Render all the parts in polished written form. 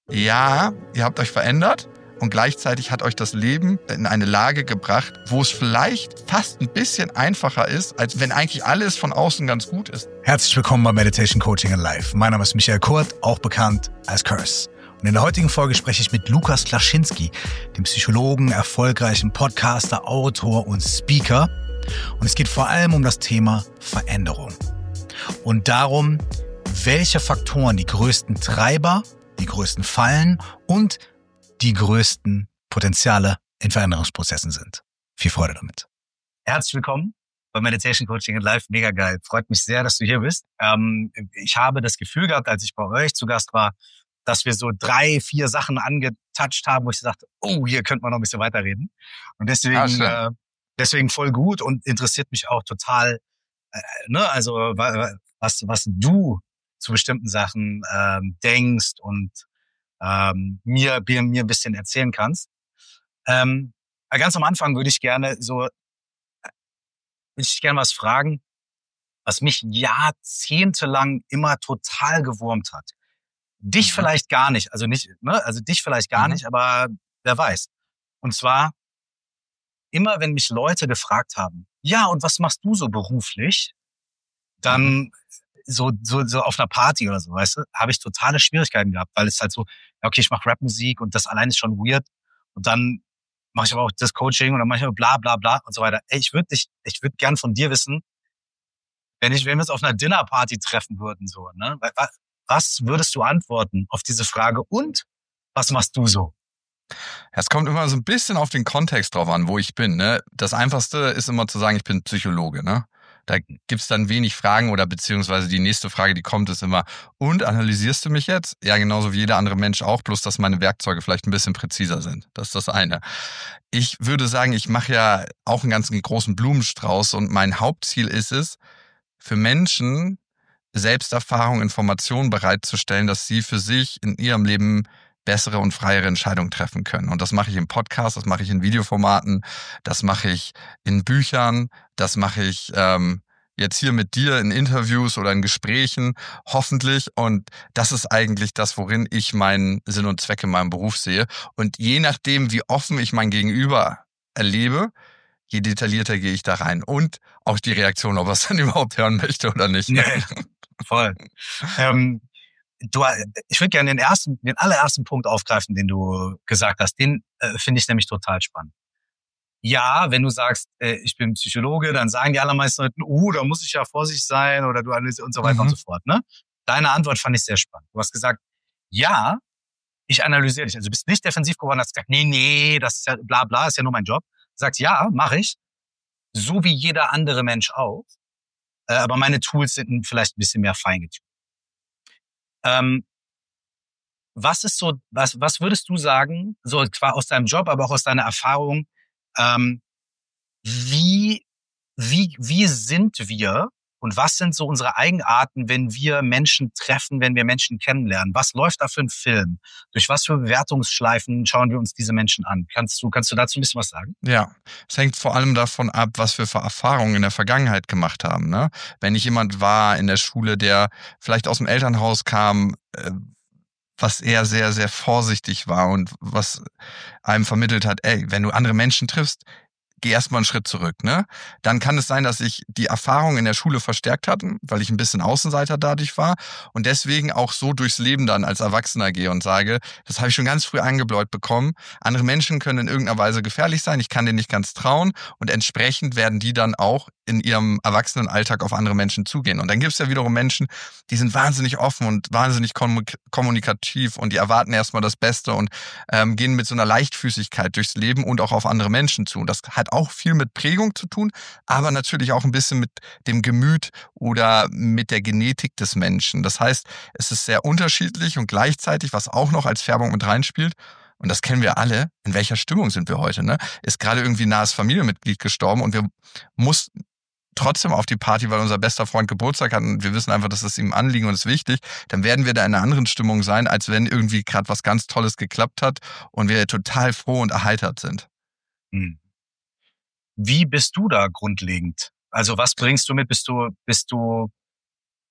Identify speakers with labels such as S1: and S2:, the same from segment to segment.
S1: Ja, ihr habt euch verändert und gleichzeitig hat euch das Leben in eine Lage gebracht, wo es vielleicht fast ein bisschen einfacher ist, als wenn eigentlich alles von außen ganz gut ist.
S2: Herzlich willkommen bei Meditation Coaching in Life. Mein Name ist Michael Kurt, auch bekannt als Curse. Und in der heutigen Folge spreche ich mit Lukas Klaschinski, dem Psychologen, erfolgreichen Podcaster, Autor und Speaker. Und es geht vor allem um das Thema Veränderung. Und darum, welche Faktoren die größten Treiber, die größten Fallen und die größten Potenziale in Veränderungsprozessen sind. Viel Freude damit. Herzlich willkommen bei Meditation Coaching in Life. Mega geil. Freut mich sehr, dass du hier bist. Ich habe das Gefühl gehabt, als ich bei euch zu Gast war, dass wir so 3, 4 Sachen angetoucht haben, wo ich dachte, oh, hier könnte man noch ein bisschen weiterreden. Und deswegen voll gut und interessiert mich auch total, also was du zu bestimmten Sachen denkst und mir ein bisschen erzählen kannst. Ganz am Anfang würde ich gerne was fragen, was mich jahrzehntelang immer total gewurmt hat. Dich vielleicht gar nicht, dich vielleicht gar nicht, aber wer weiß. Und zwar, immer wenn mich Leute gefragt haben, ja, und was machst du so beruflich? Dann so auf einer Party oder so, weißt du, habe ich totale Schwierigkeiten gehabt, weil es halt so, okay, ich mache Rapmusik und das allein ist schon weird und dann mache ich aber auch das Coaching und dann mache ich aber bla bla bla und so weiter. Ey, ich würde gern von dir wissen, wenn wir uns auf einer Dinnerparty treffen würden, so, ne? Was würdest du antworten auf diese Frage und was machst du so?
S1: Es kommt immer so ein bisschen auf den Kontext drauf an, wo ich bin, ne? Das Einfachste ist immer zu sagen, ich bin Psychologe, ne? Da gibt's dann wenig Fragen oder beziehungsweise die nächste Frage, die kommt, ist immer, und analysierst du mich jetzt? Ja, genauso wie jeder andere Mensch auch, bloß dass meine Werkzeuge vielleicht ein bisschen präziser sind. Das ist das eine. Ich würde sagen, ich mache ja auch einen ganzen großen Blumenstrauß und mein Hauptziel ist es, für Menschen Selbsterfahrung, Informationen bereitzustellen, dass sie für sich in ihrem Leben bessere und freiere Entscheidungen treffen können. Und das mache ich im Podcast, das mache ich in Videoformaten, das mache ich in Büchern, das mache ich jetzt hier mit dir in Interviews oder in Gesprächen, hoffentlich. Und das ist eigentlich das, worin ich meinen Sinn und Zweck in meinem Beruf sehe. Und je nachdem, wie offen ich mein Gegenüber erlebe, je detaillierter gehe ich da rein. Und auch die Reaktion, ob er es dann überhaupt hören möchte oder nicht.
S2: Nee, voll. Ich würde gerne den allerersten Punkt aufgreifen, den du gesagt hast. Den finde ich nämlich total spannend. Ja, wenn du sagst, ich bin Psychologe, dann sagen die allermeisten Leute, da muss ich ja vorsichtig sein oder du analysierst und so weiter und so fort. Ne? Deine Antwort fand ich sehr spannend. Du hast gesagt, ja, ich analysiere dich. Also du bist nicht defensiv geworden, hast gesagt, nee, das ist ja bla bla, ist ja nur mein Job. Du sagst, ja, mache ich. So wie jeder andere Mensch auch. Aber meine Tools sind vielleicht ein bisschen mehr feingetunt. Was würdest du sagen, so zwar aus deinem Job, aber auch aus deiner Erfahrung, wie sind wir und was sind so unsere Eigenarten, wenn wir Menschen treffen, wenn wir Menschen kennenlernen? Was läuft da für ein Film? Durch was für Bewertungsschleifen schauen wir uns diese Menschen an? Kannst du dazu ein bisschen was sagen?
S1: Ja, es hängt vor allem davon ab, was wir für Erfahrungen in der Vergangenheit gemacht haben, ne? Wenn ich jemand war in der Schule, der vielleicht aus dem Elternhaus kam, was eher sehr, sehr vorsichtig war und was einem vermittelt hat, wenn du andere Menschen triffst, geh erstmal einen Schritt zurück, ne? Dann kann es sein, dass ich die Erfahrung in der Schule verstärkt hatte, weil ich ein bisschen Außenseiter dadurch war und deswegen auch so durchs Leben dann als Erwachsener gehe und sage, das habe ich schon ganz früh eingebläut bekommen, andere Menschen können in irgendeiner Weise gefährlich sein, ich kann denen nicht ganz trauen und entsprechend werden die dann auch in ihrem Erwachsenenalltag auf andere Menschen zugehen. Und dann gibt es ja wiederum Menschen, die sind wahnsinnig offen und wahnsinnig kommunikativ und die erwarten erstmal das Beste und gehen mit so einer Leichtfüßigkeit durchs Leben und auch auf andere Menschen zu. Und das hat auch viel mit Prägung zu tun, aber natürlich auch ein bisschen mit dem Gemüt oder mit der Genetik des Menschen. Das heißt, es ist sehr unterschiedlich und gleichzeitig, was auch noch als Färbung mit reinspielt, und das kennen wir alle, in welcher Stimmung sind wir heute, ne? Ist gerade irgendwie ein nahes Familienmitglied gestorben und wir mussten trotzdem auf die Party, weil unser bester Freund Geburtstag hat und wir wissen einfach, dass es ihm anliegen und ist wichtig, dann werden wir da in einer anderen Stimmung sein, als wenn irgendwie gerade was ganz Tolles geklappt hat und wir total froh und erheitert sind.
S2: Wie bist du da grundlegend? Also was bringst du mit? Bist du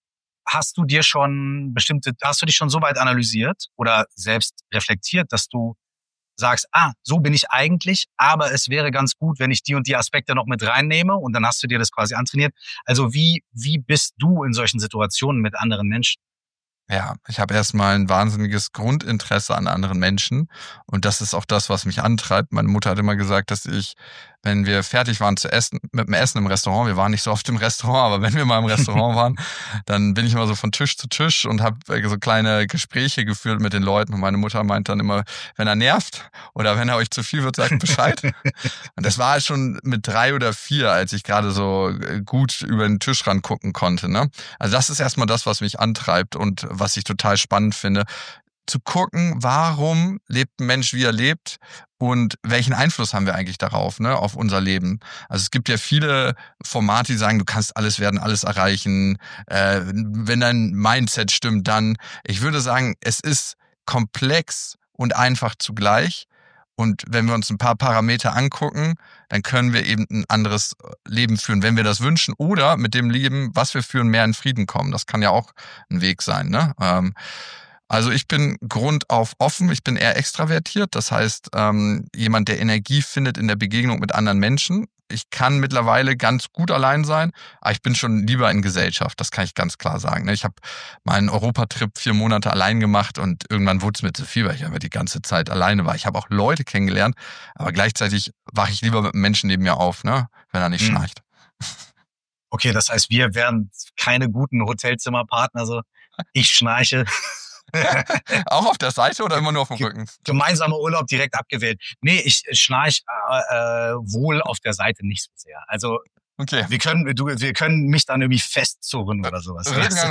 S2: hast du dich schon so weit analysiert oder selbst reflektiert, dass du sagst, so bin ich eigentlich, aber es wäre ganz gut, wenn ich die und die Aspekte noch mit reinnehme, und dann hast du dir das quasi antrainiert. Also wie bist du in solchen Situationen mit anderen Menschen?
S1: Ja, ich habe erstmal ein wahnsinniges Grundinteresse an anderen Menschen, und das ist auch das, was mich antreibt. Meine Mutter hat immer gesagt, dass ich, wenn wir fertig waren zu essen, mit dem Essen im Restaurant, wir waren nicht so oft im Restaurant, aber wenn wir mal im Restaurant waren, dann bin ich immer so von Tisch zu Tisch und habe so kleine Gespräche geführt mit den Leuten, und meine Mutter meint dann immer, wenn er nervt oder wenn er euch zu viel wird, sagt Bescheid. Und das war schon mit 3 oder 4, als ich gerade so gut über den Tisch ran gucken konnte, ne? Also das ist erstmal das, was mich antreibt und was ich total spannend finde, zu gucken, warum lebt ein Mensch, wie er lebt, und welchen Einfluss haben wir eigentlich darauf, ne, auf unser Leben. Also es gibt ja viele Formate, die sagen, du kannst alles werden, alles erreichen, wenn dein Mindset stimmt, dann. Ich würde sagen, es ist komplex und einfach zugleich. Und wenn wir uns ein paar Parameter angucken, dann können wir eben ein anderes Leben führen, wenn wir das wünschen, oder mit dem Leben, was wir führen, mehr in Frieden kommen. Das kann ja auch ein Weg sein, ne? Also ich bin grundauf offen, ich bin eher extravertiert, das heißt, jemand, der Energie findet in der Begegnung mit anderen Menschen. Ich kann mittlerweile ganz gut allein sein, aber ich bin schon lieber in Gesellschaft, das kann ich ganz klar sagen. Ich habe meinen Europatrip 4 Monate allein gemacht, und irgendwann wurde es mir zu viel, weil ich aber die ganze Zeit alleine war. Ich habe auch Leute kennengelernt, aber gleichzeitig wache ich lieber mit einem Menschen neben mir auf, ne, wenn er nicht schnarcht.
S2: Okay, das heißt, wir wären keine guten Hotelzimmerpartner, so ich schnarche.
S1: Auch auf der Seite oder immer nur auf dem Rücken?
S2: Gemeinsamer Urlaub direkt abgewählt. Nee, ich schnarch wohl auf der Seite nicht so sehr. Also
S1: okay.
S2: Wir können mich dann irgendwie festzurren oder sowas.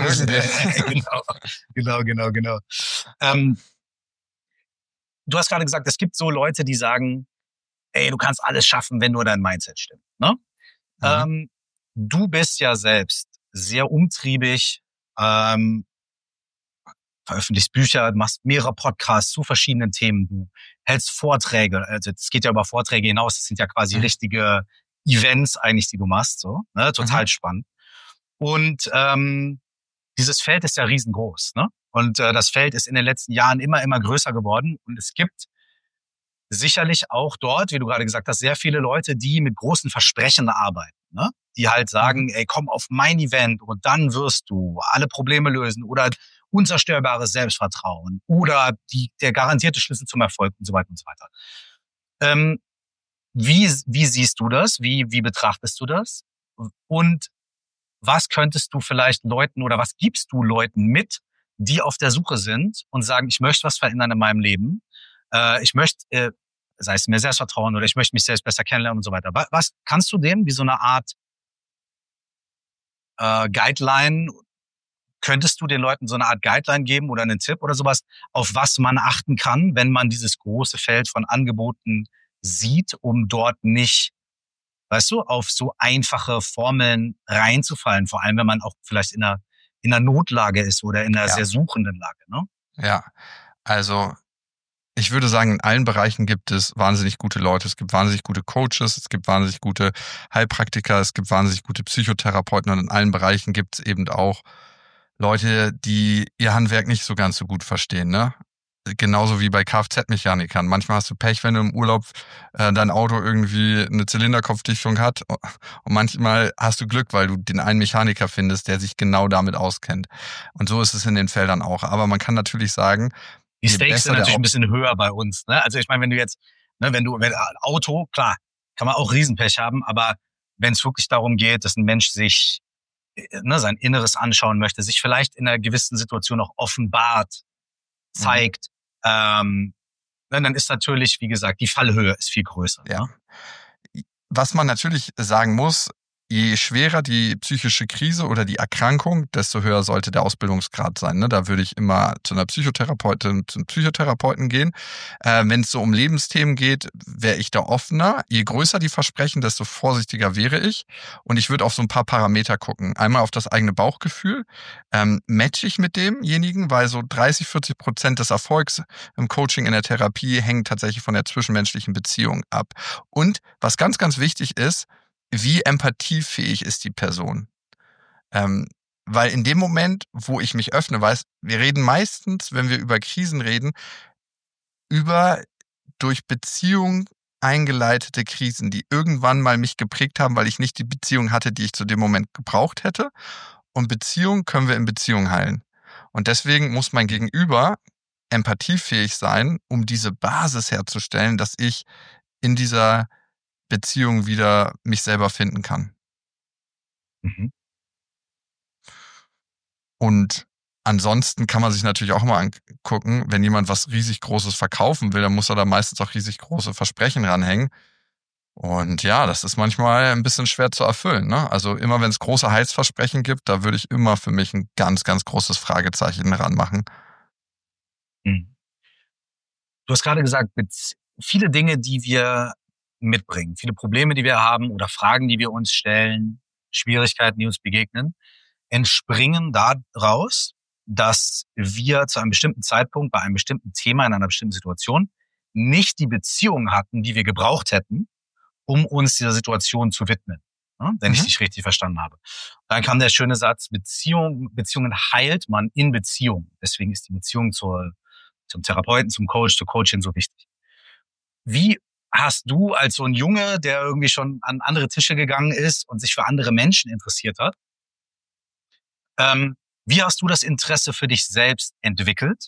S2: Genau. Du hast gerade gesagt, es gibt so Leute, die sagen, ey, du kannst alles schaffen, wenn nur dein Mindset stimmt. Ne?
S1: Mhm.
S2: Du bist ja selbst sehr umtriebig, veröffentlichst Bücher, machst mehrere Podcasts zu verschiedenen Themen, du hältst Vorträge, also es geht ja über Vorträge hinaus, das sind ja quasi richtige Events eigentlich, die du machst, so, ne? Total spannend. Und dieses Feld ist ja riesengroß, ne? Und das Feld ist in den letzten Jahren immer größer geworden, und es gibt sicherlich auch dort, wie du gerade gesagt hast, sehr viele Leute, die mit großen Versprechen arbeiten, ne? Die halt sagen, ey, komm auf mein Event und dann wirst du alle Probleme lösen, oder unzerstörbares Selbstvertrauen oder der garantierte Schlüssel zum Erfolg und so weiter und so weiter. Wie siehst du das? Wie betrachtest du das? Und was könntest du vielleicht Leuten oder was gibst du Leuten mit, die auf der Suche sind und sagen, ich möchte was verändern in meinem Leben, ich möchte, sei es mehr Selbstvertrauen oder ich möchte mich selbst besser kennenlernen und so weiter. Was kannst du denen wie so eine Art Guideline, könntest du den Leuten so eine Art Guideline geben oder einen Tipp oder sowas, auf was man achten kann, wenn man dieses große Feld von Angeboten sieht, um dort nicht, weißt du, auf so einfache Formeln reinzufallen, vor allem wenn man auch vielleicht in einer Notlage ist oder in einer sehr suchenden Lage, ne?
S1: Ja, also ich würde sagen, in allen Bereichen gibt es wahnsinnig gute Leute. Es gibt wahnsinnig gute Coaches, es gibt wahnsinnig gute Heilpraktiker, es gibt wahnsinnig gute Psychotherapeuten, und in allen Bereichen gibt es eben auch Leute, die ihr Handwerk nicht so ganz so gut verstehen, ne? Genauso wie bei Kfz-Mechanikern. Manchmal hast du Pech, wenn du im Urlaub dein Auto irgendwie eine Zylinderkopfdichtung hat, und manchmal hast du Glück, weil du den einen Mechaniker findest, der sich genau damit auskennt. Und so ist es in den Feldern auch. Aber man kann natürlich sagen,
S2: die Stakes sind natürlich ein bisschen höher bei uns, ne? Also ich meine, wenn du jetzt, ne, wenn Auto, klar, kann man auch Riesenpech haben, aber wenn es wirklich darum geht, dass ein Mensch sich sein Inneres anschauen möchte, sich vielleicht in einer gewissen Situation auch offenbart, zeigt, dann ist natürlich, wie gesagt, die Fallhöhe ist viel größer.
S1: Ja.
S2: Ne?
S1: Was man natürlich sagen muss, je schwerer die psychische Krise oder die Erkrankung, desto höher sollte der Ausbildungsgrad sein. Ne? Da würde ich immer zu einer Psychotherapeutin, zum Psychotherapeuten gehen. Wenn es so um Lebensthemen geht, wäre ich da offener. Je größer die Versprechen, desto vorsichtiger wäre ich. Und ich würde auf so ein paar Parameter gucken. Einmal auf das eigene Bauchgefühl. Matche ich mit demjenigen, weil so 30-40% des Erfolgs im Coaching, in der Therapie hängen tatsächlich von der zwischenmenschlichen Beziehung ab. Und was ganz, ganz wichtig ist, wie empathiefähig ist die Person? Weil in dem Moment, wo ich mich öffne, wir reden meistens, wenn wir über Krisen reden, über durch Beziehung eingeleitete Krisen, die irgendwann mal mich geprägt haben, weil ich nicht die Beziehung hatte, die ich zu dem Moment gebraucht hätte. Und Beziehung können wir in Beziehung heilen. Und deswegen muss mein Gegenüber empathiefähig sein, um diese Basis herzustellen, dass ich in dieser Beziehung wieder mich selber finden kann.
S2: Mhm.
S1: Und ansonsten kann man sich natürlich auch mal angucken, wenn jemand was riesig Großes verkaufen will, dann muss er da meistens auch riesig große Versprechen ranhängen. Und ja, das ist manchmal ein bisschen schwer zu erfüllen, ne? Also immer wenn es große Heilsversprechen gibt, da würde ich immer für mich ein ganz, ganz großes Fragezeichen ranmachen.
S2: Mhm. Du hast gerade gesagt, viele Dinge, die wir mitbringen, viele Probleme, die wir haben oder Fragen, die wir uns stellen, Schwierigkeiten, die uns begegnen, entspringen daraus, dass wir zu einem bestimmten Zeitpunkt bei einem bestimmten Thema in einer bestimmten Situation nicht die Beziehung hatten, die wir gebraucht hätten, um uns dieser Situation zu widmen, ne? Wenn ich dich richtig verstanden habe. Dann kam der schöne Satz, Beziehungen heilt man in Beziehung. Deswegen ist die Beziehung zum Therapeuten, zum Coach, zur Coachin so wichtig. Wie hast du als so ein Junge, der irgendwie schon an andere Tische gegangen ist und sich für andere Menschen interessiert hat, wie hast du das Interesse für dich selbst entwickelt?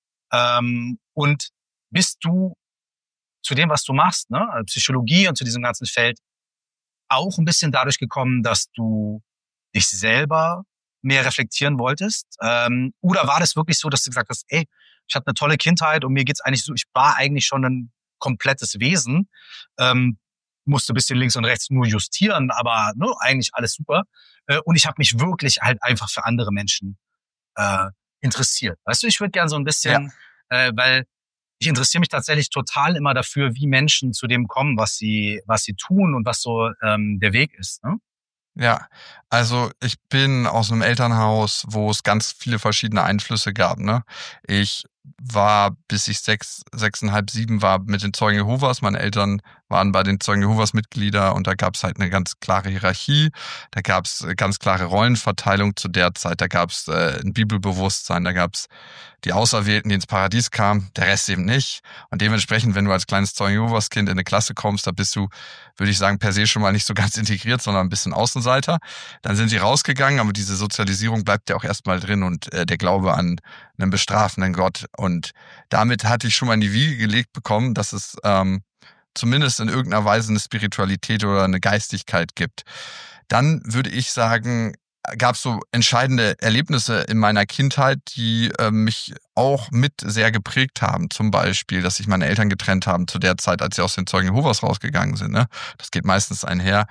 S2: Und bist du zu dem, was du machst, ne, Psychologie und zu diesem ganzen Feld, auch ein bisschen dadurch gekommen, dass du dich selber mehr reflektieren wolltest? Oder war das wirklich so, dass du gesagt hast, ey, ich hatte eine tolle Kindheit und mir geht's eigentlich so, ich war eigentlich schon ein komplettes Wesen, musste ein bisschen links und rechts nur justieren, aber ne, eigentlich alles super. Und ich habe mich wirklich halt einfach für andere Menschen interessiert. Weißt du, ich würde gern so ein bisschen, weil ich interessiere mich tatsächlich total immer dafür, wie Menschen zu dem kommen, was sie tun und was so der Weg ist. Ne?
S1: Ja, also ich bin aus einem Elternhaus, wo es ganz viele verschiedene Einflüsse gab, ne? Ich war, bis ich 6,5, 7 war, mit den Zeugen Jehovas. Meine Eltern waren bei den Zeugen Jehovas Mitglieder und da gab es halt eine ganz klare Hierarchie, da gab es ganz klare Rollenverteilung zu der Zeit, da gab es ein Bibelbewusstsein, da gab es die Auserwählten, die ins Paradies kamen, der Rest eben nicht. Und dementsprechend, wenn du als kleines Zeugen Jehovas Kind in eine Klasse kommst, da bist du, würde ich sagen, per se schon mal nicht so ganz integriert, sondern ein bisschen Außenseiter. Dann sind sie rausgegangen, aber diese Sozialisierung bleibt ja auch erstmal drin und der Glaube an einen bestrafenden Gott. Und damit hatte ich schon mal in die Wiege gelegt bekommen, dass es zumindest in irgendeiner Weise eine Spiritualität oder eine Geistigkeit gibt. Dann würde ich sagen, gab es so entscheidende Erlebnisse in meiner Kindheit, die mich auch mit sehr geprägt haben. Zum Beispiel, dass sich meine Eltern getrennt haben zu der Zeit, als sie aus den Zeugen Jehovas rausgegangen sind. Ne? Das geht meistens einher.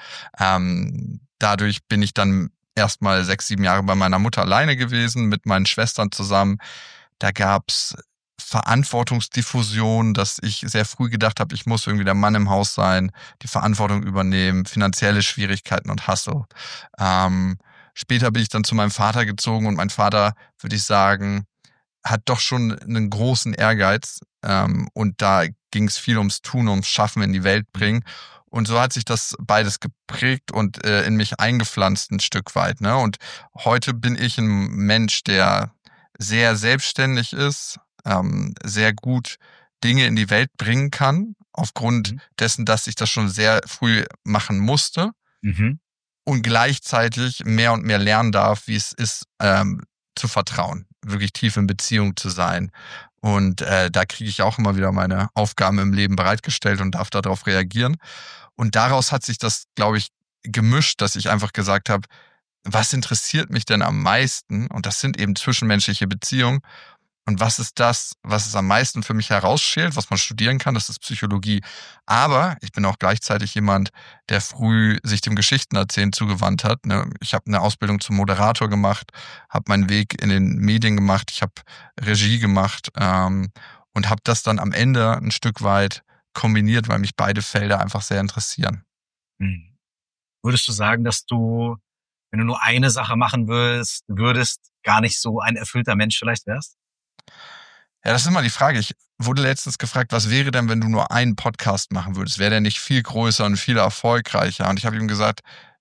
S1: Dadurch bin ich dann erstmal 6, 7 Jahre bei meiner Mutter alleine gewesen, mit meinen Schwestern zusammen. Da gab's Verantwortungsdiffusion, dass ich sehr früh gedacht habe, ich muss irgendwie der Mann im Haus sein, die Verantwortung übernehmen, finanzielle Schwierigkeiten und Hustle. Später bin ich dann zu meinem Vater gezogen und mein Vater, würde ich sagen, hat doch schon einen großen Ehrgeiz und da ging es viel ums Tun, ums Schaffen, in die Welt bringen. Und so hat sich das beides geprägt und in mich eingepflanzt ein Stück weit. Ne? Und heute bin ich ein Mensch, der sehr selbstständig ist, sehr gut Dinge in die Welt bringen kann, aufgrund dessen, dass ich das schon sehr früh machen musste. Und gleichzeitig mehr und mehr lernen darf, wie es ist, zu vertrauen, wirklich tief in Beziehung zu sein. Und da kriege ich auch immer wieder meine Aufgaben im Leben bereitgestellt und darf darauf reagieren. Und daraus hat sich das, glaube ich, gemischt, dass ich einfach gesagt habe, was interessiert mich denn am meisten? Und das sind eben zwischenmenschliche Beziehungen. Und was ist das, was es am meisten für mich herausschält, was man studieren kann? Das ist Psychologie. Aber ich bin auch gleichzeitig jemand, der früh sich dem Geschichtenerzählen zugewandt hat. Ich habe eine Ausbildung zum Moderator gemacht, habe meinen Weg in den Medien gemacht, ich habe Regie gemacht und habe das dann am Ende ein Stück weit kombiniert, weil mich beide Felder einfach sehr interessieren.
S2: Würdest du sagen, dass du, wenn du nur eine Sache machen würdest, gar nicht so ein erfüllter Mensch vielleicht wärst?
S1: Ja, das ist immer die Frage. Ich wurde letztens gefragt, was wäre denn, wenn du nur einen Podcast machen würdest? Wäre der nicht viel größer und viel erfolgreicher? Und ich habe ihm gesagt,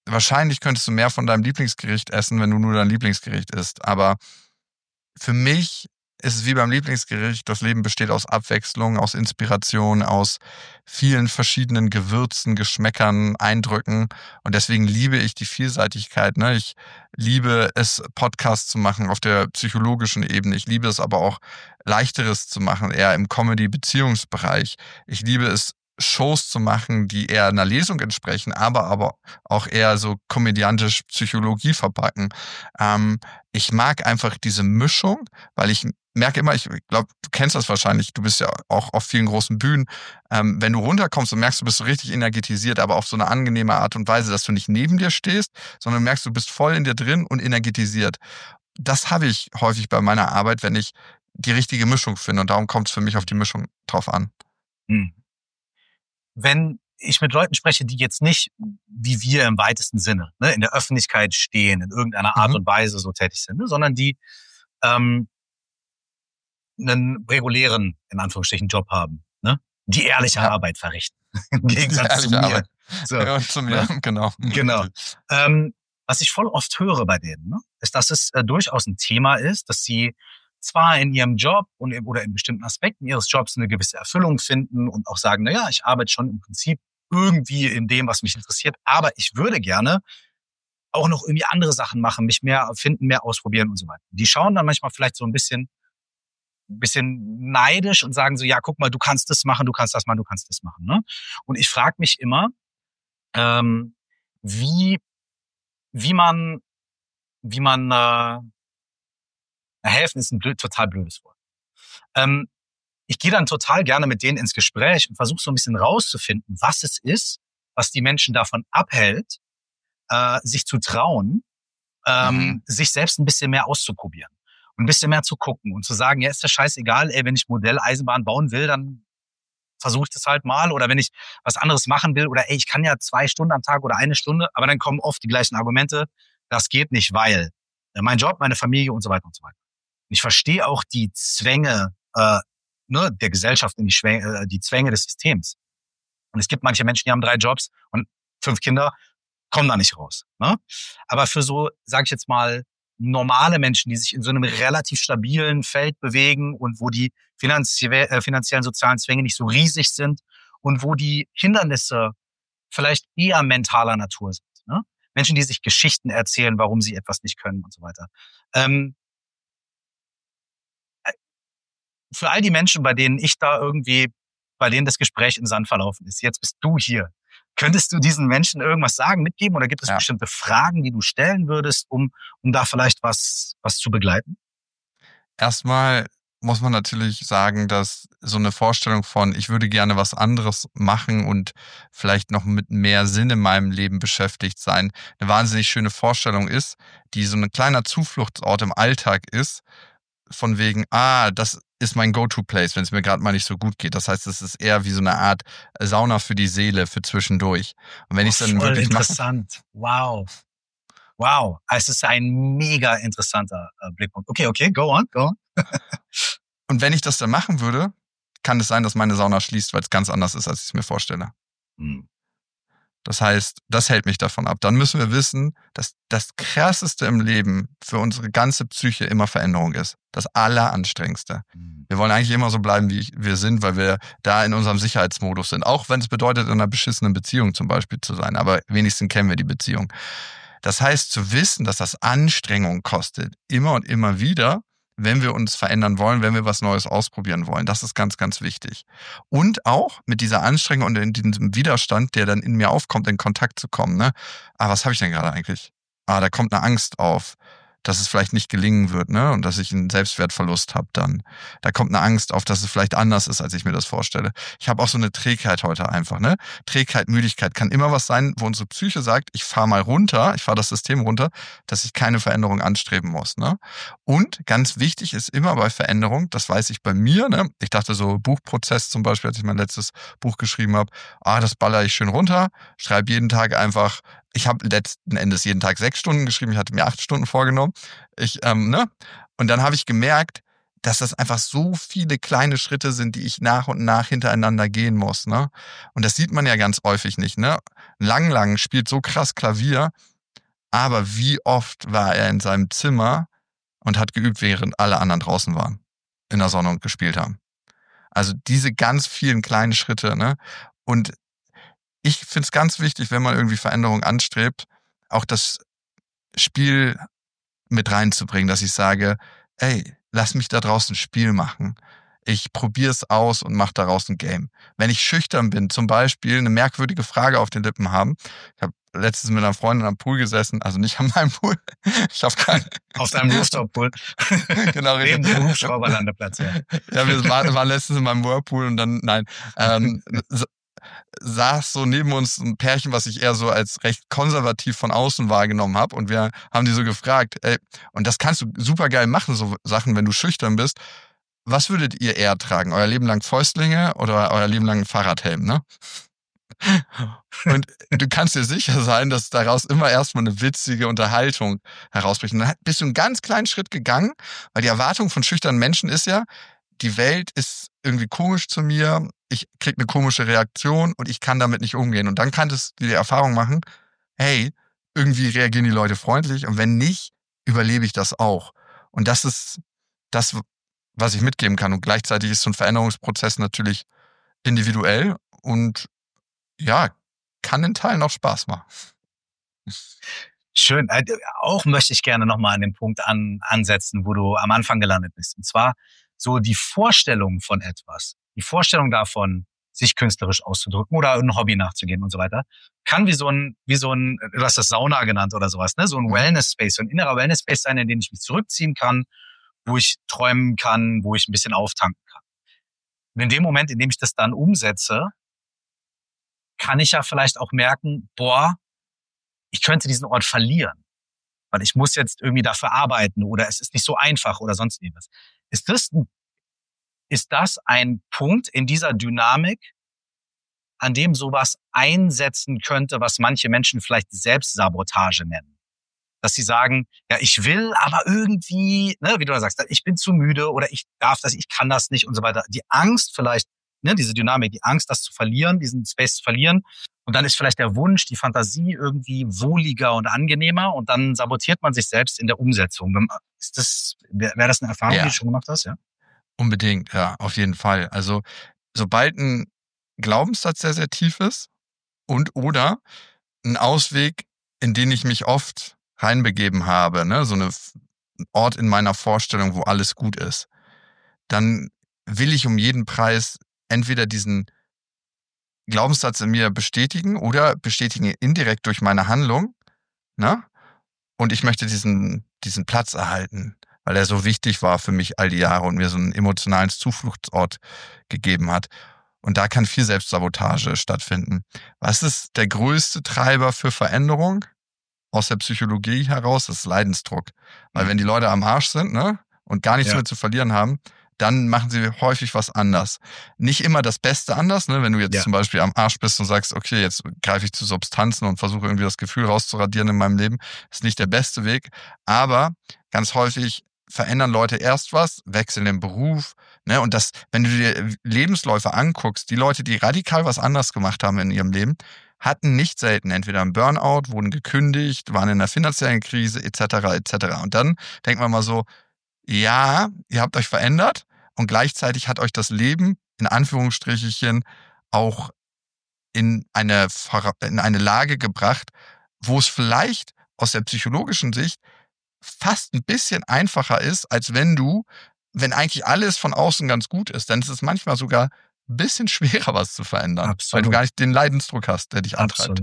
S1: wahrscheinlich könntest du mehr von deinem Lieblingsgericht essen, wenn du nur dein Lieblingsgericht isst. Aber für mich ist es wie beim Lieblingsgericht, das Leben besteht aus Abwechslung, aus Inspiration, aus vielen verschiedenen Gewürzen, Geschmäckern, Eindrücken. Und deswegen liebe ich die Vielseitigkeit. Ne? Ich liebe es, Podcasts zu machen auf der psychologischen Ebene. Ich liebe es aber auch, Leichteres zu machen, eher im Comedy-Beziehungsbereich. Ich liebe es, Shows zu machen, die eher einer Lesung entsprechen, aber auch eher so komödiantisch Psychologie verpacken. Ich mag einfach diese Mischung, weil ich merke immer, ich glaube, du kennst das wahrscheinlich, du bist ja auch auf vielen großen Bühnen, wenn du runterkommst und merkst, du bist so richtig energetisiert, aber auf so eine angenehme Art und Weise, dass du nicht neben dir stehst, sondern merkst, du bist voll in dir drin und energetisiert. Das habe ich häufig bei meiner Arbeit, wenn ich die richtige Mischung finde, und darum kommt es für mich auf die Mischung drauf an.
S2: Wenn ich mit Leuten spreche, die jetzt nicht, wie wir im weitesten Sinne, ne, in der Öffentlichkeit stehen, in irgendeiner Art und Weise so tätig sind, ne, sondern die einen regulären, in Anführungsstrichen, Job haben, ne, die ehrliche Arbeit verrichten, im Gegensatz zu mir.
S1: Arbeit. So, ja, und zu mir, ne? Genau.
S2: Was ich voll oft höre bei denen, ne, ist, dass es durchaus ein Thema ist, dass sie zwar in ihrem Job oder in bestimmten Aspekten ihres Jobs eine gewisse Erfüllung finden und auch sagen, naja, ich arbeite schon im Prinzip irgendwie in dem, was mich interessiert, aber ich würde gerne auch noch irgendwie andere Sachen machen, mich mehr finden, mehr ausprobieren und so weiter. Die schauen dann manchmal vielleicht so ein bisschen neidisch und sagen so, ja, guck mal, du kannst das machen, du kannst das machen, du kannst das machen. Ne? Und ich frage mich immer, wie man helfen ist ein total blödes Wort. Ich gehe dann total gerne mit denen ins Gespräch und versuche so ein bisschen rauszufinden, was es ist, was die Menschen davon abhält, sich zu trauen, sich selbst ein bisschen mehr auszuprobieren und ein bisschen mehr zu gucken und zu sagen, ja, ist das scheißegal, ey, wenn ich Modelleisenbahn bauen will, dann versuche ich das halt mal, oder wenn ich was anderes machen will, oder ey, ich kann ja 2 Stunden am Tag oder 1 Stunde, aber dann kommen oft die gleichen Argumente, das geht nicht, weil mein Job, meine Familie und so weiter und so weiter. Ich verstehe auch die Zwänge der Gesellschaft, die Zwänge des Systems. Und es gibt manche Menschen, die haben 3 Jobs und 5 Kinder, kommen da nicht raus. Ne? Aber für so, sage ich jetzt mal, normale Menschen, die sich in so einem relativ stabilen Feld bewegen und wo die finanziellen, sozialen Zwänge nicht so riesig sind und wo die Hindernisse vielleicht eher mentaler Natur sind. Ne? Menschen, die sich Geschichten erzählen, warum sie etwas nicht können und so weiter. Für all die Menschen, bei denen das Gespräch im Sand verlaufen ist, jetzt bist du hier. Könntest du diesen Menschen irgendwas sagen, mitgeben, oder gibt es bestimmte Fragen, die du stellen würdest, um da vielleicht was zu begleiten?
S1: Erstmal muss man natürlich sagen, dass so eine Vorstellung von, ich würde gerne was anderes machen und vielleicht noch mit mehr Sinn in meinem Leben beschäftigt sein, eine wahnsinnig schöne Vorstellung ist, die so ein kleiner Zufluchtsort im Alltag ist, von wegen, das ist mein Go-To-Place, wenn es mir gerade mal nicht so gut geht. Das heißt, es ist eher wie so eine Art Sauna für die Seele, für zwischendurch. Und wenn ich es dann wirklich
S2: interessant. Wow. Es ist ein mega interessanter Blickpunkt. Okay, go on.
S1: Und wenn ich das dann machen würde, kann es sein, dass meine Sauna schließt, weil es ganz anders ist, als ich es mir vorstelle. Das heißt, das hält mich davon ab. Dann müssen wir wissen, dass das Krasseste im Leben für unsere ganze Psyche immer Veränderung ist. Das Alleranstrengendste. Wir wollen eigentlich immer so bleiben, wie wir sind, weil wir da in unserem Sicherheitsmodus sind. Auch wenn es bedeutet, in einer beschissenen Beziehung zum Beispiel zu sein. Aber wenigstens kennen wir die Beziehung. Das heißt, zu wissen, dass das Anstrengung kostet, immer und immer wieder, wenn wir uns verändern wollen, wenn wir was Neues ausprobieren wollen. Das ist ganz, ganz wichtig. Und auch mit dieser Anstrengung und in diesem Widerstand, der dann in mir aufkommt, in Kontakt zu kommen. Ne? Was habe ich denn gerade eigentlich? Da kommt eine Angst auf, dass es vielleicht nicht gelingen wird, ne? Und dass ich einen Selbstwertverlust habe dann. Da kommt eine Angst auf, dass es vielleicht anders ist, als ich mir das vorstelle. Ich habe auch so eine Trägheit heute einfach, ne? Trägheit, Müdigkeit kann immer was sein, wo unsere Psyche sagt, ich fahre das System runter, dass ich keine Veränderung anstreben muss, ne? Und ganz wichtig ist immer bei Veränderung, das weiß ich bei mir, ne? Ich dachte so, Buchprozess zum Beispiel, als ich mein letztes Buch geschrieben habe, das ballere ich schön runter, schreibe jeden Tag einfach. Ich habe letzten Endes jeden Tag 6 Stunden geschrieben. Ich hatte mir 8 Stunden vorgenommen. Und dann habe ich gemerkt, dass das einfach so viele kleine Schritte sind, die ich nach und nach hintereinander gehen muss, ne? Und das sieht man ja ganz häufig nicht, ne? Lang spielt so krass Klavier, aber wie oft war er in seinem Zimmer und hat geübt, während alle anderen draußen waren, in der Sonne und gespielt haben. Also diese ganz vielen kleinen Schritte, ne? Und ich finde es ganz wichtig, wenn man irgendwie Veränderung anstrebt, auch das Spiel mit reinzubringen, dass ich sage, ey, lass mich da draußen ein Spiel machen. Ich probiere es aus und mache daraus ein Game. Wenn ich schüchtern bin, zum Beispiel eine merkwürdige Frage auf den Lippen haben. Ich habe letztens mit einer Freundin am Pool gesessen, also nicht an meinem Pool. Ich habe keinen.
S2: Auf deinem Rooftop-Pool.
S1: Genau,
S2: neben dem Hubschrauberlandeplatz, ja.
S1: Ja, wir waren letztens in meinem Whirlpool und dann, saß so neben uns ein Pärchen, was ich eher so als recht konservativ von außen wahrgenommen habe. Und wir haben die so gefragt, ey, und das kannst du super geil machen, so Sachen, wenn du schüchtern bist. Was würdet ihr eher tragen? Euer Leben lang Fäustlinge oder euer Leben lang ein Fahrradhelm, ne? Und du kannst dir sicher sein, dass daraus immer erstmal eine witzige Unterhaltung herausbricht. Und dann bist du einen ganz kleinen Schritt gegangen, weil die Erwartung von schüchternen Menschen ist ja, die Welt ist irgendwie komisch zu mir, ich krieg eine komische Reaktion und ich kann damit nicht umgehen. Und dann kannst du die Erfahrung machen, hey, irgendwie reagieren die Leute freundlich und wenn nicht, überlebe ich das auch. Und das ist das, was ich mitgeben kann. Und gleichzeitig ist so ein Veränderungsprozess natürlich individuell und ja, kann in Teilen auch Spaß machen.
S2: Schön. Auch möchte ich gerne nochmal an den Punkt ansetzen, wo du am Anfang gelandet bist. Und zwar so die Vorstellung von etwas, die Vorstellung davon, sich künstlerisch auszudrücken oder ein Hobby nachzugehen und so weiter, kann wie so ein, du hast das Sauna genannt oder sowas, ne? So ein Wellness-Space, so ein innerer Wellness-Space sein, in den ich mich zurückziehen kann, wo ich träumen kann, wo ich ein bisschen auftanken kann. Und in dem Moment, in dem ich das dann umsetze, kann ich ja vielleicht auch merken, boah, ich könnte diesen Ort verlieren, weil ich muss jetzt irgendwie dafür arbeiten oder es ist nicht so einfach oder sonst irgendwas. Ist das ein Punkt in dieser Dynamik, an dem sowas einsetzen könnte, was manche Menschen vielleicht Selbstsabotage nennen? Dass sie sagen, ja, ich will, aber irgendwie, ne, wie du da sagst, ich bin zu müde oder ich darf das, ich kann das nicht und so weiter. Die Angst vielleicht, ne, diese Dynamik, die Angst, das zu verlieren, diesen Space zu verlieren. Und dann ist vielleicht der Wunsch, die Fantasie irgendwie wohliger und angenehmer und dann sabotiert man sich selbst in der Umsetzung. Wäre das eine Erfahrung, die du schon gemacht hast, ja?
S1: Unbedingt, ja, auf jeden Fall. Also, sobald ein Glaubenssatz sehr, sehr tief ist oder ein Ausweg, in den ich mich oft reinbegeben habe, ne, so ein Ort in meiner Vorstellung, wo alles gut ist, dann will ich um jeden Preis entweder diesen Glaubenssatz in mir bestätigen oder bestätigen ihn indirekt durch meine Handlung, ne? Und ich möchte diesen Platz erhalten, weil er so wichtig war für mich all die Jahre und mir so einen emotionalen Zufluchtsort gegeben hat. Und da kann viel Selbstsabotage stattfinden. Was ist der größte Treiber für Veränderung? Aus der Psychologie heraus, das ist Leidensdruck. Weil wenn die Leute am Arsch sind, ne, und gar nichts mehr zu verlieren haben, dann machen sie häufig was anders. Nicht immer das Beste anders, ne? Wenn du jetzt zum Beispiel am Arsch bist und sagst, okay, jetzt greife ich zu Substanzen und versuche irgendwie das Gefühl rauszuradieren in meinem Leben, ist nicht der beste Weg. Aber ganz häufig verändern Leute erst was, wechseln den Beruf, ne? Und das, wenn du dir Lebensläufe anguckst, die Leute, die radikal was anders gemacht haben in ihrem Leben, hatten nicht selten entweder einen Burnout, wurden gekündigt, waren in einer finanziellen Krise etc. etc. Und dann denkt man mal so, ja, ihr habt euch verändert und gleichzeitig hat euch das Leben in Anführungsstrichen auch in eine Lage gebracht, wo es vielleicht aus der psychologischen Sicht fast ein bisschen einfacher ist, als wenn eigentlich alles von außen ganz gut ist. Dann ist es manchmal sogar ein bisschen schwerer, was zu verändern,
S2: Absolut.
S1: weil du gar nicht den Leidensdruck hast, der dich antreibt.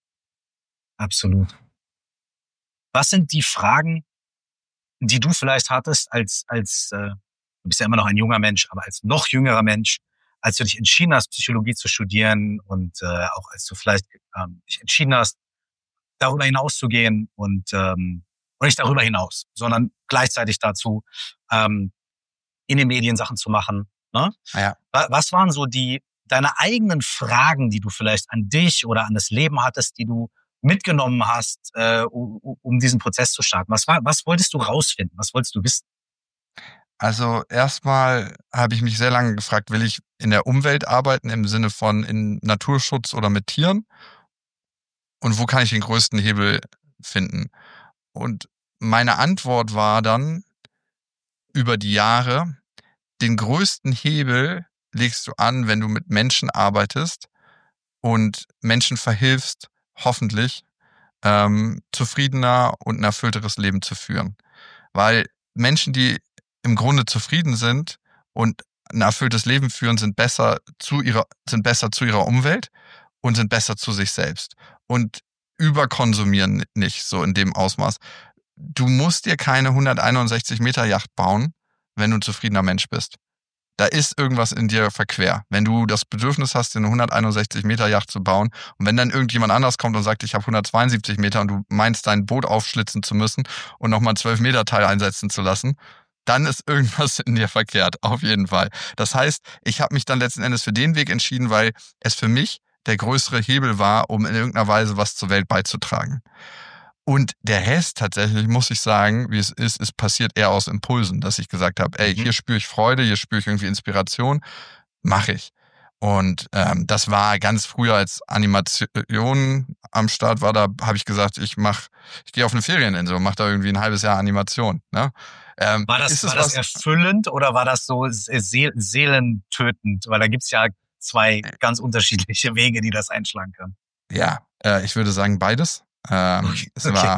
S2: Absolut. Was sind die Fragen, die du vielleicht hattest du bist ja immer noch ein junger Mensch, aber als noch jüngerer Mensch, als du dich entschieden hast, Psychologie zu studieren und auch als du vielleicht dich entschieden hast, darüber hinauszugehen und nicht darüber hinaus, sondern gleichzeitig dazu in den Medien Sachen zu machen. Ne?
S1: Ja.
S2: Was waren so deine eigenen Fragen, die du vielleicht an dich oder an das Leben hattest, die du mitgenommen hast, um diesen Prozess zu starten? Was wolltest du rausfinden? Was wolltest du wissen?
S1: Also erstmal habe ich mich sehr lange gefragt, will ich in der Umwelt arbeiten im Sinne von in Naturschutz oder mit Tieren? Und wo kann ich den größten Hebel finden? Und meine Antwort war dann über die Jahre, den größten Hebel legst du an, wenn du mit Menschen arbeitest und Menschen verhilfst, hoffentlich zufriedener und ein erfüllteres Leben zu führen. Weil Menschen, die im Grunde zufrieden sind und ein erfülltes Leben führen, sind besser zu ihrer Umwelt und sind besser zu sich selbst. Und überkonsumieren nicht so in dem Ausmaß. Du musst dir keine 161 Meter Yacht bauen, wenn du ein zufriedener Mensch bist. Da ist irgendwas in dir verquer. Wenn du das Bedürfnis hast, dir eine 161 Meter Yacht zu bauen und wenn dann irgendjemand anders kommt und sagt, ich habe 172 Meter und du meinst, dein Boot aufschlitzen zu müssen und nochmal ein 12 Meter Teil einsetzen zu lassen, dann ist irgendwas in dir verkehrt, auf jeden Fall. Das heißt, ich habe mich dann letzten Endes für den Weg entschieden, weil es für mich der größere Hebel war, um in irgendeiner Weise was zur Welt beizutragen. Und der Rest tatsächlich, muss ich sagen, wie es ist passiert eher aus Impulsen, dass ich gesagt habe, ey, hier spüre ich Freude, hier spüre ich irgendwie Inspiration, mache ich. Und das war ganz früher, als Animation am Start war, da habe ich gesagt, ich gehe auf eine Ferieninsel und mache da irgendwie ein halbes Jahr Animation. Ne?
S2: War das erfüllend oder war das so seelentötend? Weil da gibt's ja zwei ganz unterschiedliche Wege, die das einschlagen können.
S1: Ja, ich würde sagen beides. Es war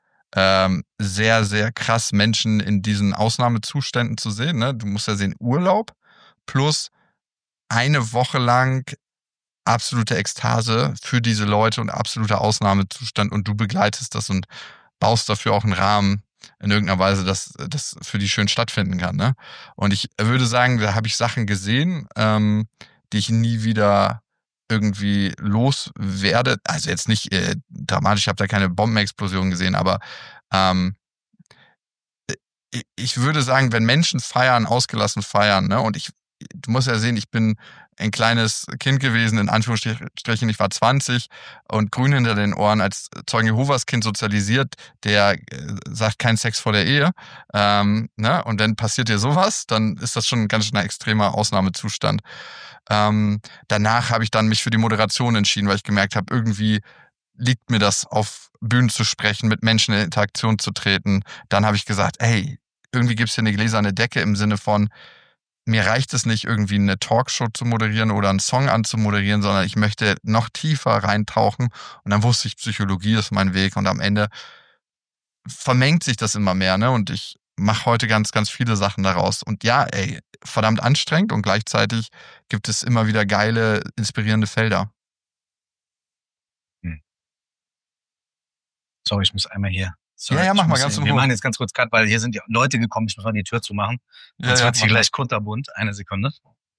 S1: sehr, sehr krass, Menschen in diesen Ausnahmezuständen zu sehen. Ne? Du musst ja sehen, Urlaub plus eine Woche lang absolute Ekstase für diese Leute und absoluter Ausnahmezustand und du begleitest das und baust dafür auch einen Rahmen in irgendeiner Weise, dass das für die schön stattfinden kann. Ne? Und ich würde sagen, da habe ich Sachen gesehen, die ich nie wieder irgendwie loswerde. Also jetzt nicht dramatisch, ich habe da keine Bombenexplosion gesehen, aber ich würde sagen, wenn Menschen feiern, ausgelassen feiern, ne, und du musst ja sehen, ich bin ein kleines Kind gewesen, in Anführungsstrichen, ich war 20 und grün hinter den Ohren als Zeugen Jehovas Kind sozialisiert, der sagt, kein Sex vor der Ehe, ne, und dann passiert dir sowas, dann ist das schon ein ganz schön extremer Ausnahmezustand. Danach habe ich dann mich für die Moderation entschieden, weil ich gemerkt habe, irgendwie liegt mir das, auf Bühnen zu sprechen, mit Menschen in Interaktion zu treten. Dann habe ich gesagt, hey, irgendwie gibt's hier eine gläserne Decke im Sinne von, mir reicht es nicht, irgendwie eine Talkshow zu moderieren oder einen Song anzumoderieren, sondern ich möchte noch tiefer reintauchen. Und dann wusste ich, Psychologie ist mein Weg. Und am Ende vermengt sich das immer mehr, ne? Und ich mache heute ganz, ganz viele Sachen daraus. Und ja, ey, verdammt anstrengend und gleichzeitig gibt es immer wieder geile, inspirierende Felder.
S2: Sorry, ich muss einmal hier. Sorry,
S1: ja, mach mal ganz in Ruhe.
S2: Wir machen jetzt ganz kurz Cut, weil hier sind die Leute gekommen, ich muss mal die Tür zumachen. Sonst wird hier gleich kunterbunt. Eine Sekunde.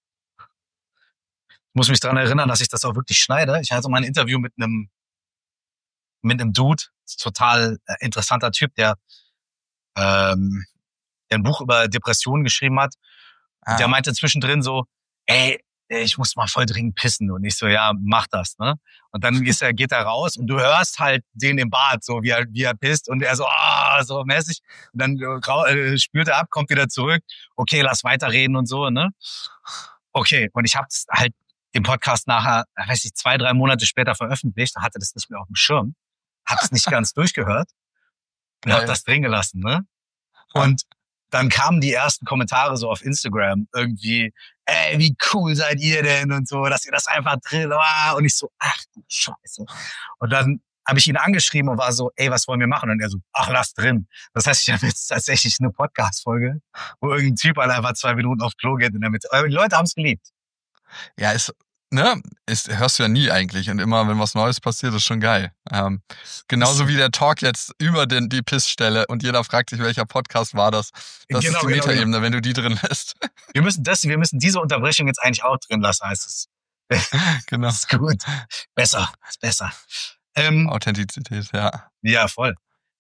S2: Ich muss mich daran erinnern, dass ich das auch wirklich schneide. Ich hatte mal ein Interview mit einem Dude, total interessanter Typ, der ein Buch über Depressionen geschrieben hat. Und der meinte zwischendrin so, ey, ich muss mal voll dringend pissen. Und ich so, ja, mach das, ne? Und dann geht er raus und du hörst halt den im Bad, so wie er pisst und er so, so mäßig. Und dann spült er ab, kommt wieder zurück. Okay, lass weiterreden und so, ne? Okay, und ich habe es halt im Podcast nachher, 2-3 Monate später veröffentlicht, hatte das nicht mehr auf dem Schirm, hab's nicht ganz durchgehört und hab das drin gelassen, ne? Und dann kamen die ersten Kommentare so auf Instagram irgendwie, ey, wie cool seid ihr denn und so, dass ihr das einfach drin war. Und ich so, ach du Scheiße. Und dann habe ich ihn angeschrieben und war so, ey, was wollen wir machen? Und er so, ach, lass drin. Das heißt, ich habe jetzt tatsächlich eine Podcast-Folge, wo irgendein Typ halt einfach 2 Minuten auf Klo geht in der Mitte. Aber die Leute haben es geliebt.
S1: Ja, hörst du ja nie eigentlich. Und immer, wenn was Neues passiert, ist schon geil. Genauso wie der Talk jetzt über die Pissstelle und jeder fragt sich, welcher Podcast war das. Das ist die Metaebene, wenn du die drin lässt.
S2: Wir müssen diese Unterbrechung jetzt eigentlich auch drin lassen, heißt es.
S1: Genau.
S2: Das ist gut. Besser, ist besser.
S1: Authentizität, ja.
S2: Ja, voll.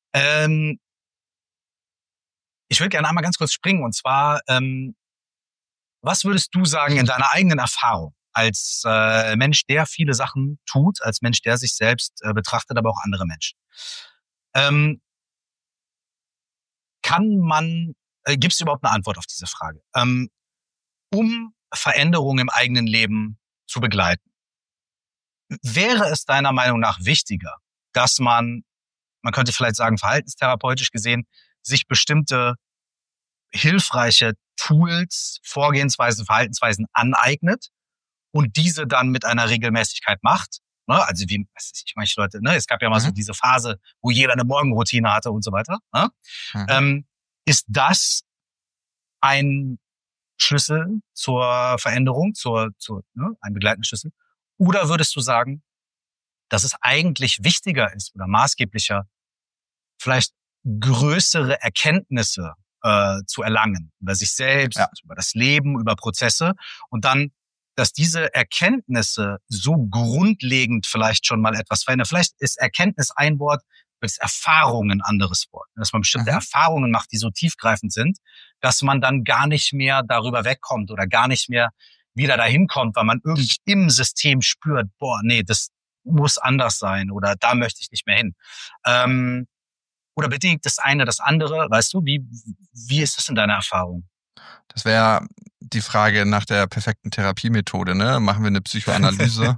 S2: Ich würde gerne einmal ganz kurz springen. Und zwar, was würdest du sagen in deiner eigenen Erfahrung als Mensch, der viele Sachen tut, als Mensch, der sich selbst betrachtet, aber auch andere Menschen? Kann man Gibt es überhaupt eine Antwort auf diese Frage? Um Veränderungen im eigenen Leben zu begleiten, wäre es deiner Meinung nach wichtiger, dass man könnte vielleicht sagen, verhaltenstherapeutisch gesehen, sich bestimmte hilfreiche Tools, Vorgehensweisen, Verhaltensweisen aneignet und diese dann mit einer Regelmäßigkeit macht? Ne? Also wie, was weiß ich, manche Leute, ne? Es gab ja mal so diese Phase, wo jeder eine Morgenroutine hatte und so weiter. Ne? Ist das ein Schlüssel zur Veränderung, ein begleitender Schlüssel? Oder würdest du sagen, dass es eigentlich wichtiger ist oder maßgeblicher, vielleicht größere Erkenntnisse zu erlangen über sich selbst, über das Leben, über Prozesse und dann, dass diese Erkenntnisse so grundlegend vielleicht schon mal etwas verändern. Vielleicht ist Erkenntnis ein Wort, ist Erfahrung ein anderes Wort. Dass man bestimmte Erfahrungen macht, die so tiefgreifend sind, dass man dann gar nicht mehr darüber wegkommt oder gar nicht mehr wieder dahin kommt, weil man irgendwie im System spürt, boah, nee, das muss anders sein oder da möchte ich nicht mehr hin. Oder bedingt das eine das andere? Weißt du, wie ist das in deiner Erfahrung?
S1: Das wäre die Frage nach der perfekten Therapiemethode, ne? Machen wir eine Psychoanalyse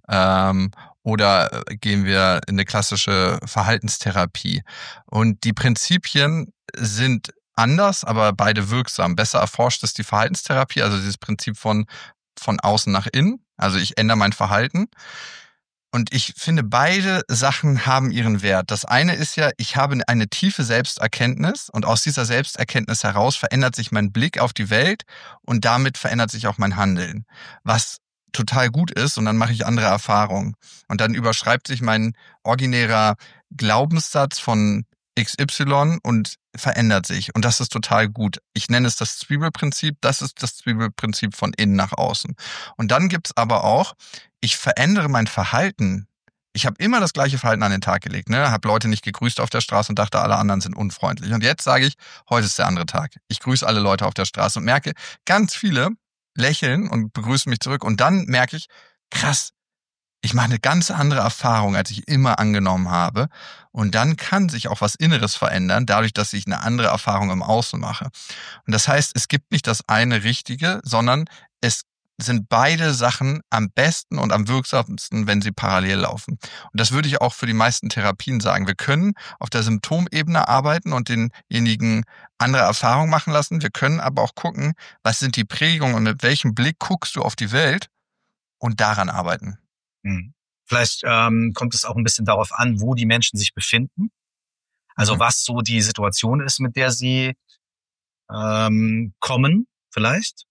S1: oder gehen wir in eine klassische Verhaltenstherapie? Und die Prinzipien sind anders, aber beide wirksam. Besser erforscht ist die Verhaltenstherapie, also dieses Prinzip von außen nach innen. Also ich ändere mein Verhalten. Und ich finde, beide Sachen haben ihren Wert. Das eine ist ja, ich habe eine tiefe Selbsterkenntnis und aus dieser Selbsterkenntnis heraus verändert sich mein Blick auf die Welt und damit verändert sich auch mein Handeln. Was total gut ist und dann mache ich andere Erfahrungen. Und dann überschreibt sich mein originärer Glaubenssatz von XY und verändert sich. Und das ist total gut. Ich nenne es das Zwiebelprinzip. Das ist das Zwiebelprinzip von innen nach außen. Und dann gibt's aber auch, ich verändere mein Verhalten. Ich habe immer das gleiche Verhalten an den Tag gelegt. Ne? Habe Leute nicht gegrüßt auf der Straße und dachte, alle anderen sind unfreundlich. Und jetzt sage ich, heute ist der andere Tag. Ich grüße alle Leute auf der Straße und merke, ganz viele lächeln und begrüßen mich zurück. Und dann merke ich, krass, ich mache eine ganz andere Erfahrung, als ich immer angenommen habe. Und dann kann sich auch was Inneres verändern, dadurch, dass ich eine andere Erfahrung im Außen mache. Und das heißt, es gibt nicht das eine Richtige, sondern es sind beide Sachen am besten und am wirksamsten, wenn sie parallel laufen. Und das würde ich auch für die meisten Therapien sagen. Wir können auf der Symptomebene arbeiten und denjenigen andere Erfahrungen machen lassen. Wir können aber auch gucken, was sind die Prägungen und mit welchem Blick guckst du auf die Welt und daran arbeiten.
S2: Vielleicht kommt es auch ein bisschen darauf an, wo die Menschen sich befinden. Also was so die Situation ist, mit der sie kommen, vielleicht.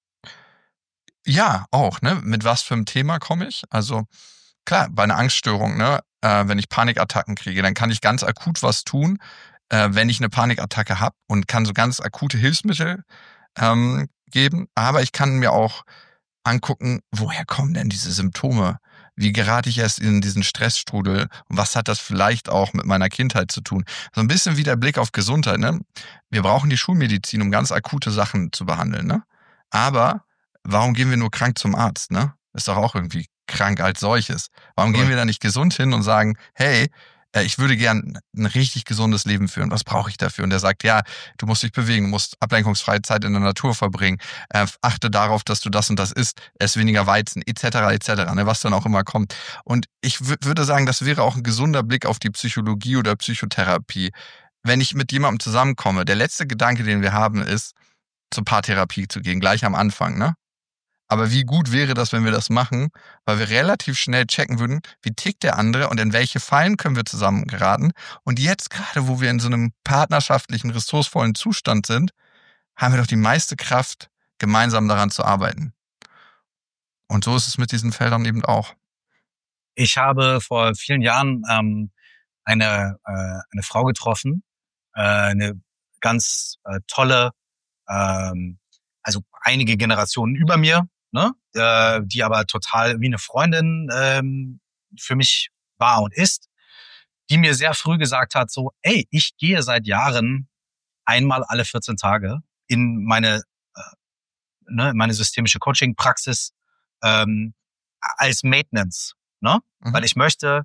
S1: Ja, auch, ne? Mit was für einem Thema komme ich? Also klar, bei einer Angststörung, ne? Wenn ich Panikattacken kriege, dann kann ich ganz akut was tun, wenn ich eine Panikattacke habe und kann so ganz akute Hilfsmittel geben. Aber ich kann mir auch angucken, woher kommen denn diese Symptome? Wie gerate ich erst in diesen Stressstrudel? Und was hat das vielleicht auch mit meiner Kindheit zu tun? So ein bisschen wie der Blick auf Gesundheit, ne? Wir brauchen die Schulmedizin, um ganz akute Sachen zu behandeln, ne? Aber warum gehen wir nur krank zum Arzt, ne? Ist doch auch irgendwie krank als solches. Warum gehen wir da nicht gesund hin und sagen, hey, ich würde gern ein richtig gesundes Leben führen. Was brauche ich dafür? Und der sagt, ja, du musst dich bewegen, du musst ablenkungsfreie Zeit in der Natur verbringen. Achte darauf, dass du das und das isst, ess weniger Weizen, etc., ne, was dann auch immer kommt. Und ich würde sagen, das wäre auch ein gesunder Blick auf die Psychologie oder Psychotherapie. Wenn ich mit jemandem zusammenkomme, der letzte Gedanke, den wir haben, ist, zur Paartherapie zu gehen, gleich am Anfang, ne? Aber wie gut wäre das, wenn wir das machen, weil wir relativ schnell checken würden, wie tickt der andere und in welche Fallen können wir zusammen geraten. Und jetzt gerade, wo wir in so einem partnerschaftlichen, ressourcevollen Zustand sind, haben wir doch die meiste Kraft, gemeinsam daran zu arbeiten. Und so ist es mit diesen Feldern eben auch.
S2: Ich habe vor vielen Jahren eine Frau getroffen, eine ganz tolle, also einige Generationen über mir, ne, die aber total wie eine Freundin für mich war und ist, die mir sehr früh gesagt hat, so, ey, ich gehe seit Jahren einmal alle 14 Tage in meine systemische Coaching-Praxis als Maintenance, ne, weil ich möchte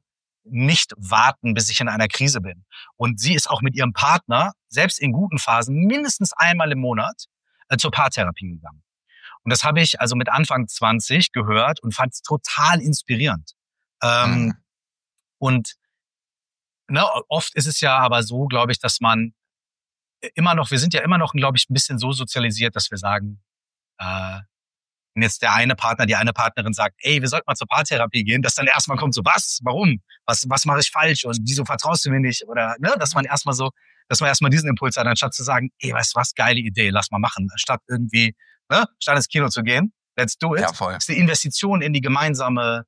S2: nicht warten, bis ich in einer Krise bin. Und sie ist auch mit ihrem Partner, selbst in guten Phasen, mindestens einmal im Monat zur Paartherapie gegangen. Und das habe ich also mit Anfang 20 gehört und fand es total inspirierend. Und oft ist es ja aber so, glaube ich, dass man wir sind ja immer noch, glaube ich, ein bisschen so sozialisiert, dass wir sagen, wenn jetzt der eine Partner, die eine Partnerin sagt, ey, wir sollten mal zur Paartherapie gehen, dass dann erstmal kommt so, was? Warum? Was mache ich falsch? Und wieso vertraust du mir nicht? Oder, dass man erstmal diesen Impuls hat, anstatt zu sagen, ey, weißt du was, geile Idee, lass mal machen. Statt irgendwie, statt ins Kino zu gehen, let's do it.
S1: Ja, voll.
S2: Das ist die Investition in die gemeinsame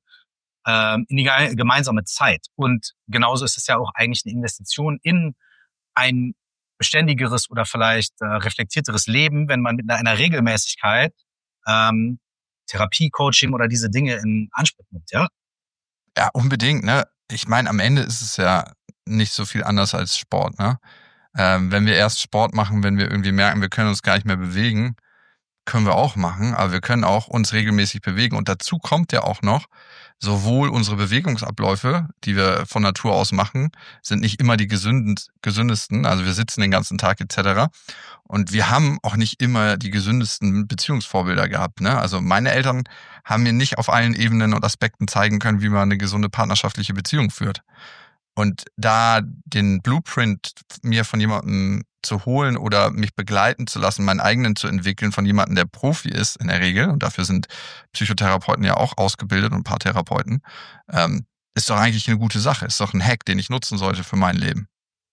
S2: Zeit. Und genauso ist es ja auch eigentlich eine Investition in ein beständigeres oder vielleicht reflektierteres Leben, wenn man mit einer Regelmäßigkeit Therapie, Coaching oder diese Dinge in Anspruch nimmt, ja?
S1: Ja, unbedingt, ne? Ich meine, am Ende ist es ja nicht so viel anders als Sport, ne? Wenn wir erst Sport machen, wenn wir irgendwie merken, wir können uns gar nicht mehr bewegen, können wir auch machen, aber wir können auch uns regelmäßig bewegen. Und dazu kommt ja auch noch, sowohl unsere Bewegungsabläufe, die wir von Natur aus machen, sind nicht immer die gesündesten. Also wir sitzen den ganzen Tag etc. Und wir haben auch nicht immer die gesündesten Beziehungsvorbilder gehabt, ne? Also meine Eltern haben mir nicht auf allen Ebenen und Aspekten zeigen können, wie man eine gesunde partnerschaftliche Beziehung führt. Und da den Blueprint mir von jemandem zu holen oder mich begleiten zu lassen, meinen eigenen zu entwickeln von jemandem, der Profi ist in der Regel, und dafür sind Psychotherapeuten ja auch ausgebildet und Paartherapeuten, ist doch eigentlich eine gute Sache. Ist doch ein Hack, den ich nutzen sollte für mein Leben.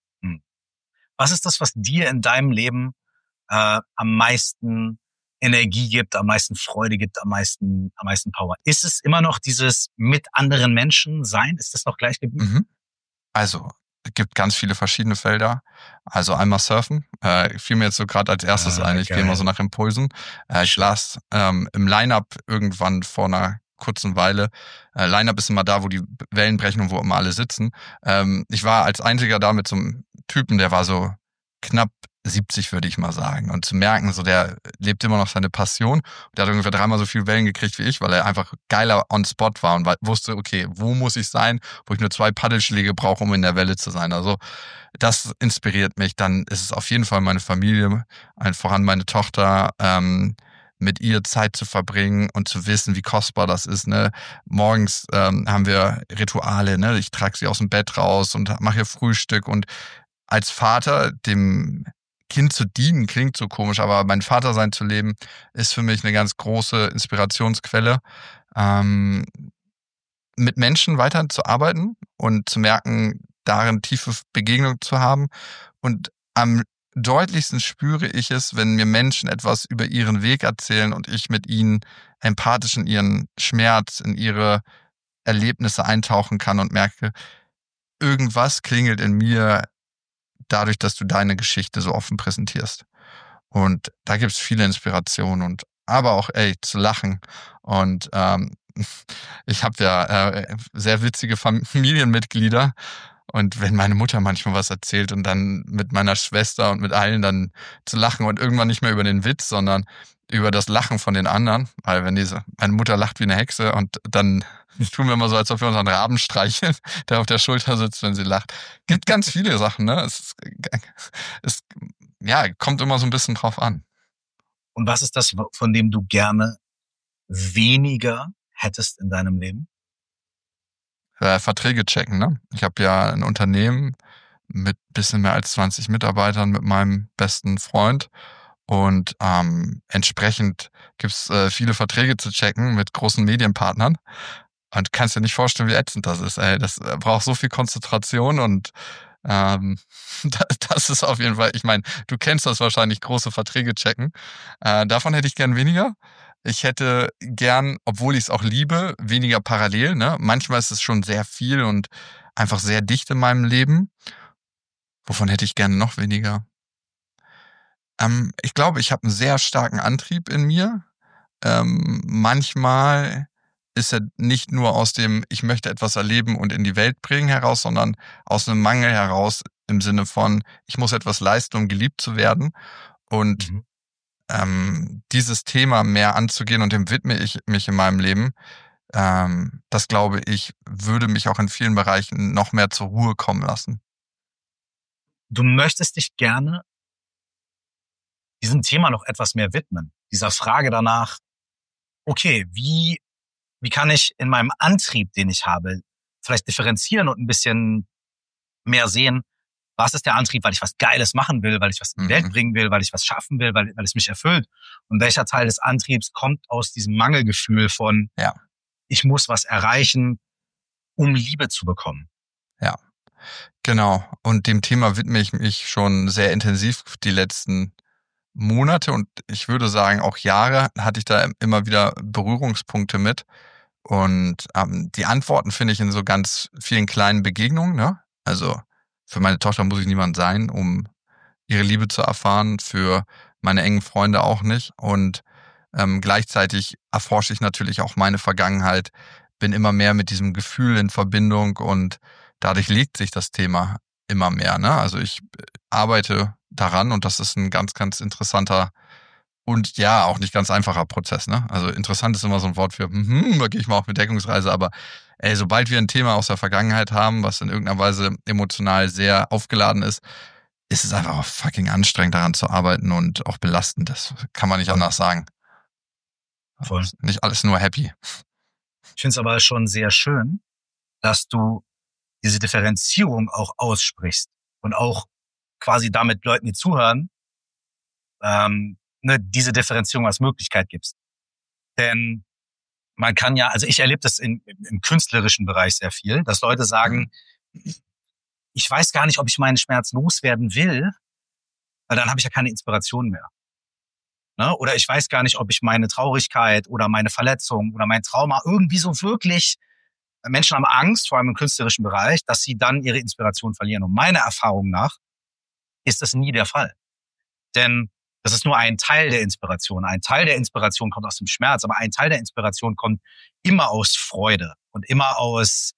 S2: Was ist das, was dir in deinem Leben am meisten Energie gibt, am meisten Freude gibt, am meisten Power? Ist es immer noch dieses mit anderen Menschen sein? Ist das noch gleich geblieben?
S1: Also, es gibt ganz viele verschiedene Felder. Also einmal Surfen, fiel mir jetzt so gerade als erstes ein. Ich gehe mal so nach Impulsen. Ich las im Line-Up irgendwann vor einer kurzen Weile. Line-Up ist immer da, wo die Wellen brechen und wo immer alle sitzen. Ich war als einziger da mit so einem Typen, der war so knapp 70, würde ich mal sagen. Und zu merken, so der lebt immer noch seine Passion. Der hat ungefähr 3-mal so viel Wellen gekriegt wie ich, weil er einfach geiler on spot war und wusste, okay, wo muss ich sein, wo ich nur 2 Paddelschläge brauche, um in der Welle zu sein. Also das inspiriert mich. Dann ist es auf jeden Fall meine Familie, allen voran meine Tochter, mit ihr Zeit zu verbringen und zu wissen, wie kostbar das ist. Ne? Morgens haben wir Rituale, ne? Ich trage sie aus dem Bett raus und mache ihr Frühstück. Und als Vater, dem Kind zu dienen, klingt so komisch, aber mein Vatersein zu leben, ist für mich eine ganz große Inspirationsquelle. Mit Menschen weiter zu arbeiten und zu merken, darin tiefe Begegnung zu haben. Und am deutlichsten spüre ich es, wenn mir Menschen etwas über ihren Weg erzählen und ich mit ihnen empathisch in ihren Schmerz, in ihre Erlebnisse eintauchen kann und merke, irgendwas klingelt in mir dadurch, dass du deine Geschichte so offen präsentierst. Und da gibt's viele Inspirationen aber auch, zu lachen. Und ich habe ja sehr witzige Familienmitglieder. Und wenn meine Mutter manchmal was erzählt und dann mit meiner Schwester und mit allen dann zu lachen und irgendwann nicht mehr über den Witz, sondern über das Lachen von den anderen, weil meine Mutter lacht wie eine Hexe und dann tun wir immer so, als ob wir unseren Raben streicheln, der auf der Schulter sitzt, wenn sie lacht. Gibt ganz viele Sachen, ne? Es kommt immer so ein bisschen drauf an.
S2: Und was ist das, von dem du gerne weniger hättest in deinem Leben?
S1: Verträge checken, ne? Ich habe ja ein Unternehmen mit bisschen mehr als 20 Mitarbeitern mit meinem besten Freund und entsprechend gibt's viele Verträge zu checken mit großen Medienpartnern und kannst dir nicht vorstellen, wie ätzend das ist. Das braucht so viel Konzentration und das ist auf jeden Fall, ich meine, du kennst das wahrscheinlich, große Verträge checken. Davon hätte ich gern weniger. Ich hätte gern, obwohl ich es auch liebe, weniger parallel. Ne? Manchmal ist es schon sehr viel und einfach sehr dicht in meinem Leben. Wovon hätte ich gerne noch weniger? Ich glaube, ich habe einen sehr starken Antrieb in mir. Manchmal ist er nicht nur aus dem, ich möchte etwas erleben und in die Welt bringen heraus, sondern aus einem Mangel heraus im Sinne von, ich muss etwas leisten, um geliebt zu werden. Und dieses Thema mehr anzugehen und dem widme ich mich in meinem Leben, Das glaube ich, würde mich auch in vielen Bereichen noch mehr zur Ruhe kommen lassen.
S2: Du möchtest dich gerne diesem Thema noch etwas mehr widmen. Dieser Frage danach, okay, wie kann ich in meinem Antrieb, den ich habe, vielleicht differenzieren und ein bisschen mehr sehen, was ist der Antrieb, weil ich was Geiles machen will, weil ich was in die Welt bringen will, weil ich was schaffen will, weil es mich erfüllt. Und welcher Teil des Antriebs kommt aus diesem Mangelgefühl von, ich muss was erreichen, um Liebe zu bekommen.
S1: Ja, genau. Und dem Thema widme ich mich schon sehr intensiv die letzten Monate und ich würde sagen auch Jahre hatte ich da immer wieder Berührungspunkte mit. Und die Antworten finde ich in so ganz vielen kleinen Begegnungen, ne? Also für meine Tochter muss ich niemand sein, um ihre Liebe zu erfahren, für meine engen Freunde auch nicht. Und gleichzeitig erforsche ich natürlich auch meine Vergangenheit, bin immer mehr mit diesem Gefühl in Verbindung und dadurch legt sich das Thema immer mehr, ne? Also ich arbeite daran und das ist ein ganz, ganz interessanter und ja, auch nicht ganz einfacher Prozess, ne? Also interessant ist immer so ein Wort für, da gehe ich mal auf eine Deckungsreise, aber sobald wir ein Thema aus der Vergangenheit haben, was in irgendeiner Weise emotional sehr aufgeladen ist, ist es einfach auch fucking anstrengend, daran zu arbeiten und auch belastend. Das kann man nicht anders sagen.
S2: Voll.
S1: Nicht alles nur happy.
S2: Ich finde es aber schon sehr schön, dass du diese Differenzierung auch aussprichst und auch quasi damit Leuten, die zuhören, diese Differenzierung als Möglichkeit gibst. Denn man kann ja, also ich erlebe das im künstlerischen Bereich sehr viel, dass Leute sagen, ich weiß gar nicht, ob ich meinen Schmerz loswerden will, weil dann habe ich ja keine Inspiration mehr. Ne? Oder ich weiß gar nicht, ob ich meine Traurigkeit oder meine Verletzung oder mein Trauma irgendwie so wirklich, Menschen haben Angst, vor allem im künstlerischen Bereich, dass sie dann ihre Inspiration verlieren. Und meiner Erfahrung nach ist das nie der Fall. Denn das ist nur ein Teil der Inspiration. Ein Teil der Inspiration kommt aus dem Schmerz, aber ein Teil der Inspiration kommt immer aus Freude und immer aus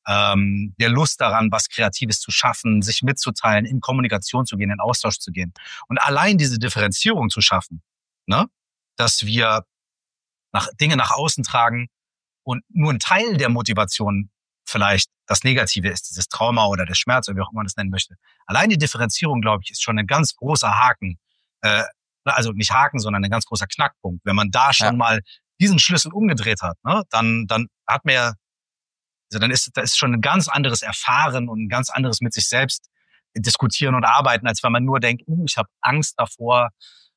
S2: der Lust daran, was Kreatives zu schaffen, sich mitzuteilen, in Kommunikation zu gehen, in Austausch zu gehen. Und allein diese Differenzierung zu schaffen, ne, dass wir Dinge nach außen tragen und nur ein Teil der Motivation vielleicht das Negative ist, dieses Trauma oder der Schmerz oder wie auch immer man das nennen möchte. Allein die Differenzierung, glaube ich, ist schon ein ganz großer Haken. Also nicht Haken, sondern ein ganz großer Knackpunkt. Wenn man da schon mal diesen Schlüssel umgedreht hat, ne, dann hat man also dann ist das schon ein ganz anderes Erfahren und ein ganz anderes mit sich selbst diskutieren und arbeiten, als wenn man nur denkt, ich habe Angst davor,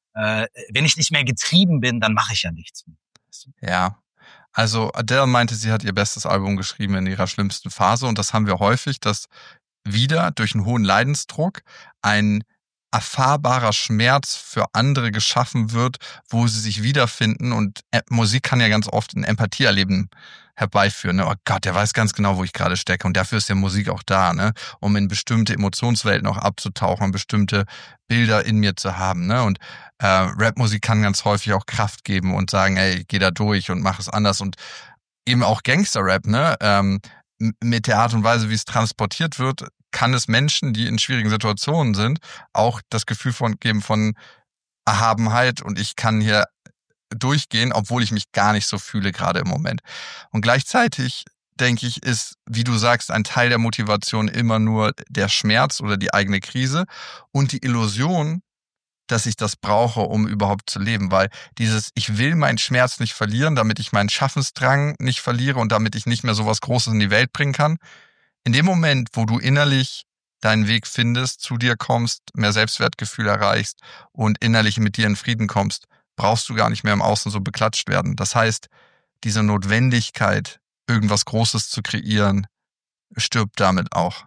S2: wenn ich nicht mehr getrieben bin, dann mache ich ja nichts mehr.
S1: Ja, also Adele meinte, sie hat ihr bestes Album geschrieben in ihrer schlimmsten Phase und das haben wir häufig, dass wieder durch einen hohen Leidensdruck ein erfahrbarer Schmerz für andere geschaffen wird, wo sie sich wiederfinden und Musik kann ja ganz oft ein Empathieerleben herbeiführen. Ne? Oh Gott, der weiß ganz genau, wo ich gerade stecke und dafür ist ja Musik auch da, ne? Um in bestimmte Emotionswelten auch abzutauchen, bestimmte Bilder in mir zu haben. Ne? Und Rapmusik kann ganz häufig auch Kraft geben und sagen, ey, geh da durch und mach es anders und eben auch Gangster-Rap, ne? Mit der Art und Weise, wie es transportiert wird, kann es Menschen, die in schwierigen Situationen sind, auch das Gefühl geben von Erhabenheit und ich kann hier durchgehen, obwohl ich mich gar nicht so fühle gerade im Moment. Und gleichzeitig, denke ich, ist, wie du sagst, ein Teil der Motivation immer nur der Schmerz oder die eigene Krise und die Illusion, dass ich das brauche, um überhaupt zu leben, weil ich will meinen Schmerz nicht verlieren, damit ich meinen Schaffensdrang nicht verliere und damit ich nicht mehr so was Großes in die Welt bringen kann. In dem Moment, wo du innerlich deinen Weg findest, zu dir kommst, mehr Selbstwertgefühl erreichst und innerlich mit dir in Frieden kommst, brauchst du gar nicht mehr im Außen so beklatscht werden. Das heißt, diese Notwendigkeit, irgendwas Großes zu kreieren, stirbt damit auch.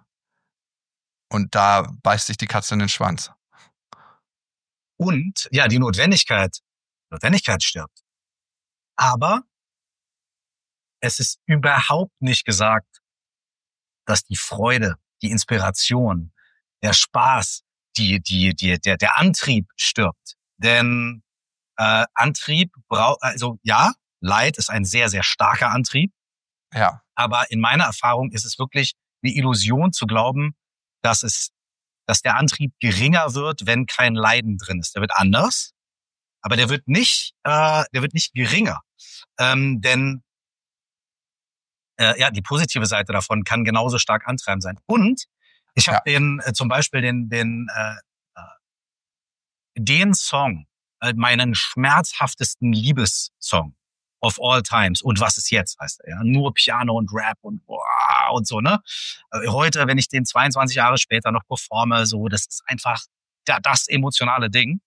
S1: Und da beißt sich die Katze in den Schwanz.
S2: Und ja, die Notwendigkeit stirbt. Aber es ist überhaupt nicht gesagt, dass die Freude, die Inspiration, der Spaß, der Antrieb stirbt. Denn Antrieb Leid ist ein sehr, sehr starker Antrieb.
S1: Ja.
S2: Aber in meiner Erfahrung ist es wirklich eine Illusion zu glauben, dass der Antrieb geringer wird, wenn kein Leiden drin ist. Der wird anders, aber der wird nicht geringer. Denn die positive Seite davon kann genauso stark antreibend sein. Und ich habe zum Beispiel den Song, meinen schmerzhaftesten Liebessong of all times. Und was ist jetzt, heißt er, ja? Nur Piano und Rap und so, ne? Heute, wenn ich den 22 Jahre später noch performe, so, das ist einfach das emotionale Ding.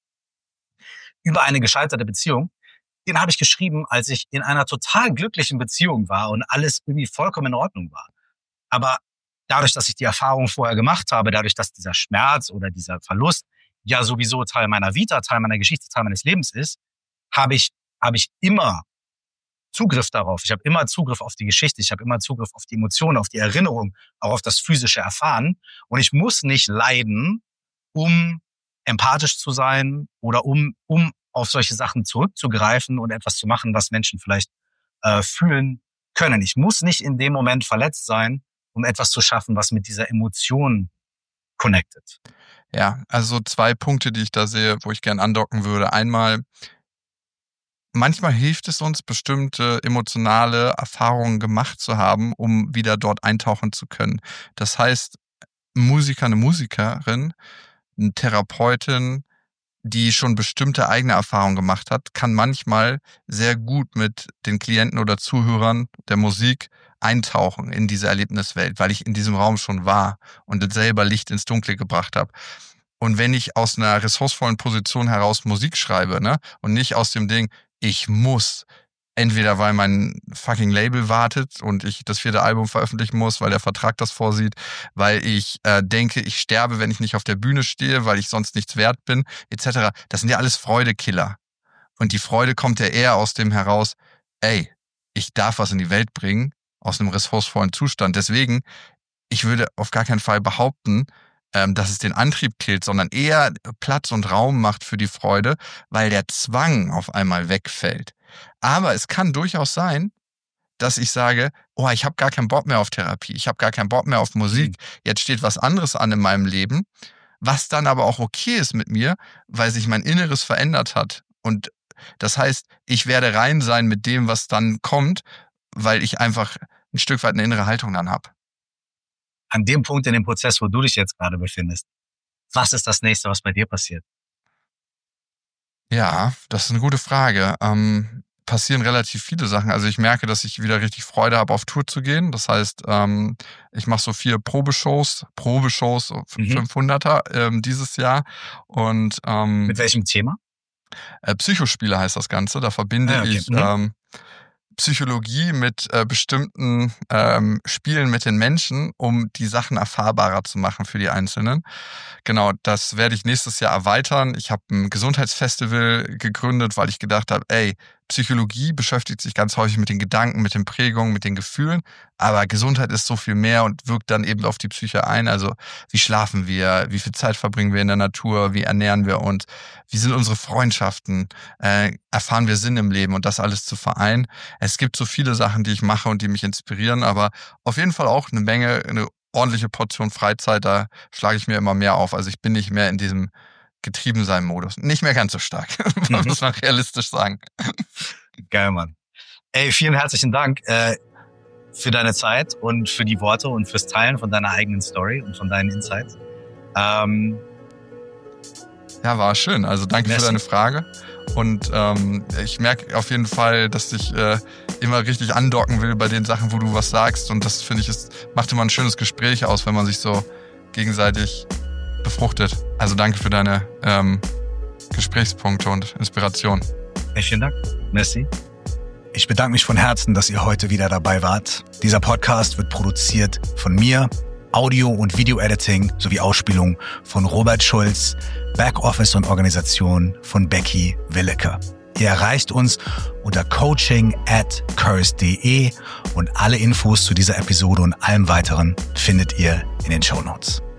S2: Über eine gescheiterte Beziehung. Den habe ich geschrieben, als ich in einer total glücklichen Beziehung war und alles irgendwie vollkommen in Ordnung war. Aber dadurch, dass ich die Erfahrung vorher gemacht habe, dadurch, dass dieser Schmerz oder dieser Verlust ja sowieso Teil meiner Vita, Teil meiner Geschichte, Teil meines Lebens ist, habe ich immer Zugriff darauf. Ich habe immer Zugriff auf die Geschichte. Ich habe immer Zugriff auf die Emotionen, auf die Erinnerung, auch auf das physische Erfahren. Und ich muss nicht leiden, um empathisch zu sein oder um auf solche Sachen zurückzugreifen und etwas zu machen, was Menschen vielleicht fühlen können. Ich muss nicht in dem Moment verletzt sein, um etwas zu schaffen, was mit dieser Emotion connected.
S1: Ja, also 2 Punkte, die ich da sehe, wo ich gern andocken würde. Einmal, manchmal hilft es uns, bestimmte emotionale Erfahrungen gemacht zu haben, um wieder dort eintauchen zu können. Das heißt, ein Musiker, eine Musikerin, eine Therapeutin, die schon bestimmte eigene Erfahrungen gemacht hat, kann manchmal sehr gut mit den Klienten oder Zuhörern der Musik eintauchen in diese Erlebniswelt, weil ich in diesem Raum schon war und selber Licht ins Dunkle gebracht habe. Und wenn ich aus einer ressourcevollen Position heraus Musik schreibe, ne, und nicht aus dem Ding, ich muss, entweder weil mein fucking Label wartet und ich das 4. Album veröffentlichen muss, weil der Vertrag das vorsieht, weil ich denke, ich sterbe, wenn ich nicht auf der Bühne stehe, weil ich sonst nichts wert bin, etc. Das sind ja alles Freudekiller. Und die Freude kommt ja eher aus dem heraus, ey, ich darf was in die Welt bringen, aus einem ressourcevollen Zustand. Deswegen, ich würde auf gar keinen Fall behaupten, dass es den Antrieb killt, sondern eher Platz und Raum macht für die Freude, weil der Zwang auf einmal wegfällt. Aber es kann durchaus sein, dass ich sage, oh, ich habe gar keinen Bock mehr auf Therapie, ich habe gar keinen Bock mehr auf Musik, jetzt steht was anderes an in meinem Leben, was dann aber auch okay ist mit mir, weil sich mein Inneres verändert hat. Und das heißt, ich werde rein sein mit dem, was dann kommt, weil ich einfach ein Stück weit eine innere Haltung dann habe.
S2: An dem Punkt in dem Prozess, wo du dich jetzt gerade befindest, was ist das Nächste, was bei dir passiert?
S1: Ja, das ist eine gute Frage. Passieren relativ viele Sachen. Also ich merke, dass ich wieder richtig Freude habe, auf Tour zu gehen. Das heißt, ich mache so 4 Probeshows, 500er dieses Jahr. Und
S2: mit welchem Thema?
S1: Psychospiele heißt das Ganze. Da verbinde ich Psychologie mit bestimmten Spielen mit den Menschen, um die Sachen erfahrbarer zu machen für die Einzelnen. Genau, das werde ich nächstes Jahr erweitern. Ich habe ein Gesundheitsfestival gegründet, weil ich gedacht habe, ey, Psychologie beschäftigt sich ganz häufig mit den Gedanken, mit den Prägungen, mit den Gefühlen, aber Gesundheit ist so viel mehr und wirkt dann eben auf die Psyche ein. Also wie schlafen wir, wie viel Zeit verbringen wir in der Natur, wie ernähren wir uns, wie sind unsere Freundschaften, erfahren wir Sinn im Leben und das alles zu vereinen. Es gibt so viele Sachen, die ich mache und die mich inspirieren, aber auf jeden Fall auch eine ordentliche Portion Freizeit, da schlage ich mir immer mehr auf. Also ich bin nicht mehr in diesem Getriebensein-Modus. Nicht mehr ganz so stark, muss man realistisch sagen.
S2: Geil, Mann. Ey, vielen herzlichen Dank für deine Zeit und für die Worte und fürs Teilen von deiner eigenen Story und von deinen Insights.
S1: Ja, war schön. Also danke für deine Frage. Und ich merke auf jeden Fall, dass ich immer richtig andocken will bei den Sachen, wo du was sagst. Und das, finde ich, macht immer ein schönes Gespräch aus, wenn man sich so gegenseitig befruchtet. Also danke für deine Gesprächspunkte und Inspiration.
S2: Vielen Dank. Merci. Ich bedanke mich von Herzen, dass ihr heute wieder dabei wart. Dieser Podcast wird produziert von mir, Audio- und Video-Editing sowie Ausspielung von Robert Schulz, Backoffice und Organisation von Becky Willeke. Ihr erreicht uns unter coaching@curse.de und alle Infos zu dieser Episode und allem weiteren findet ihr in den Shownotes.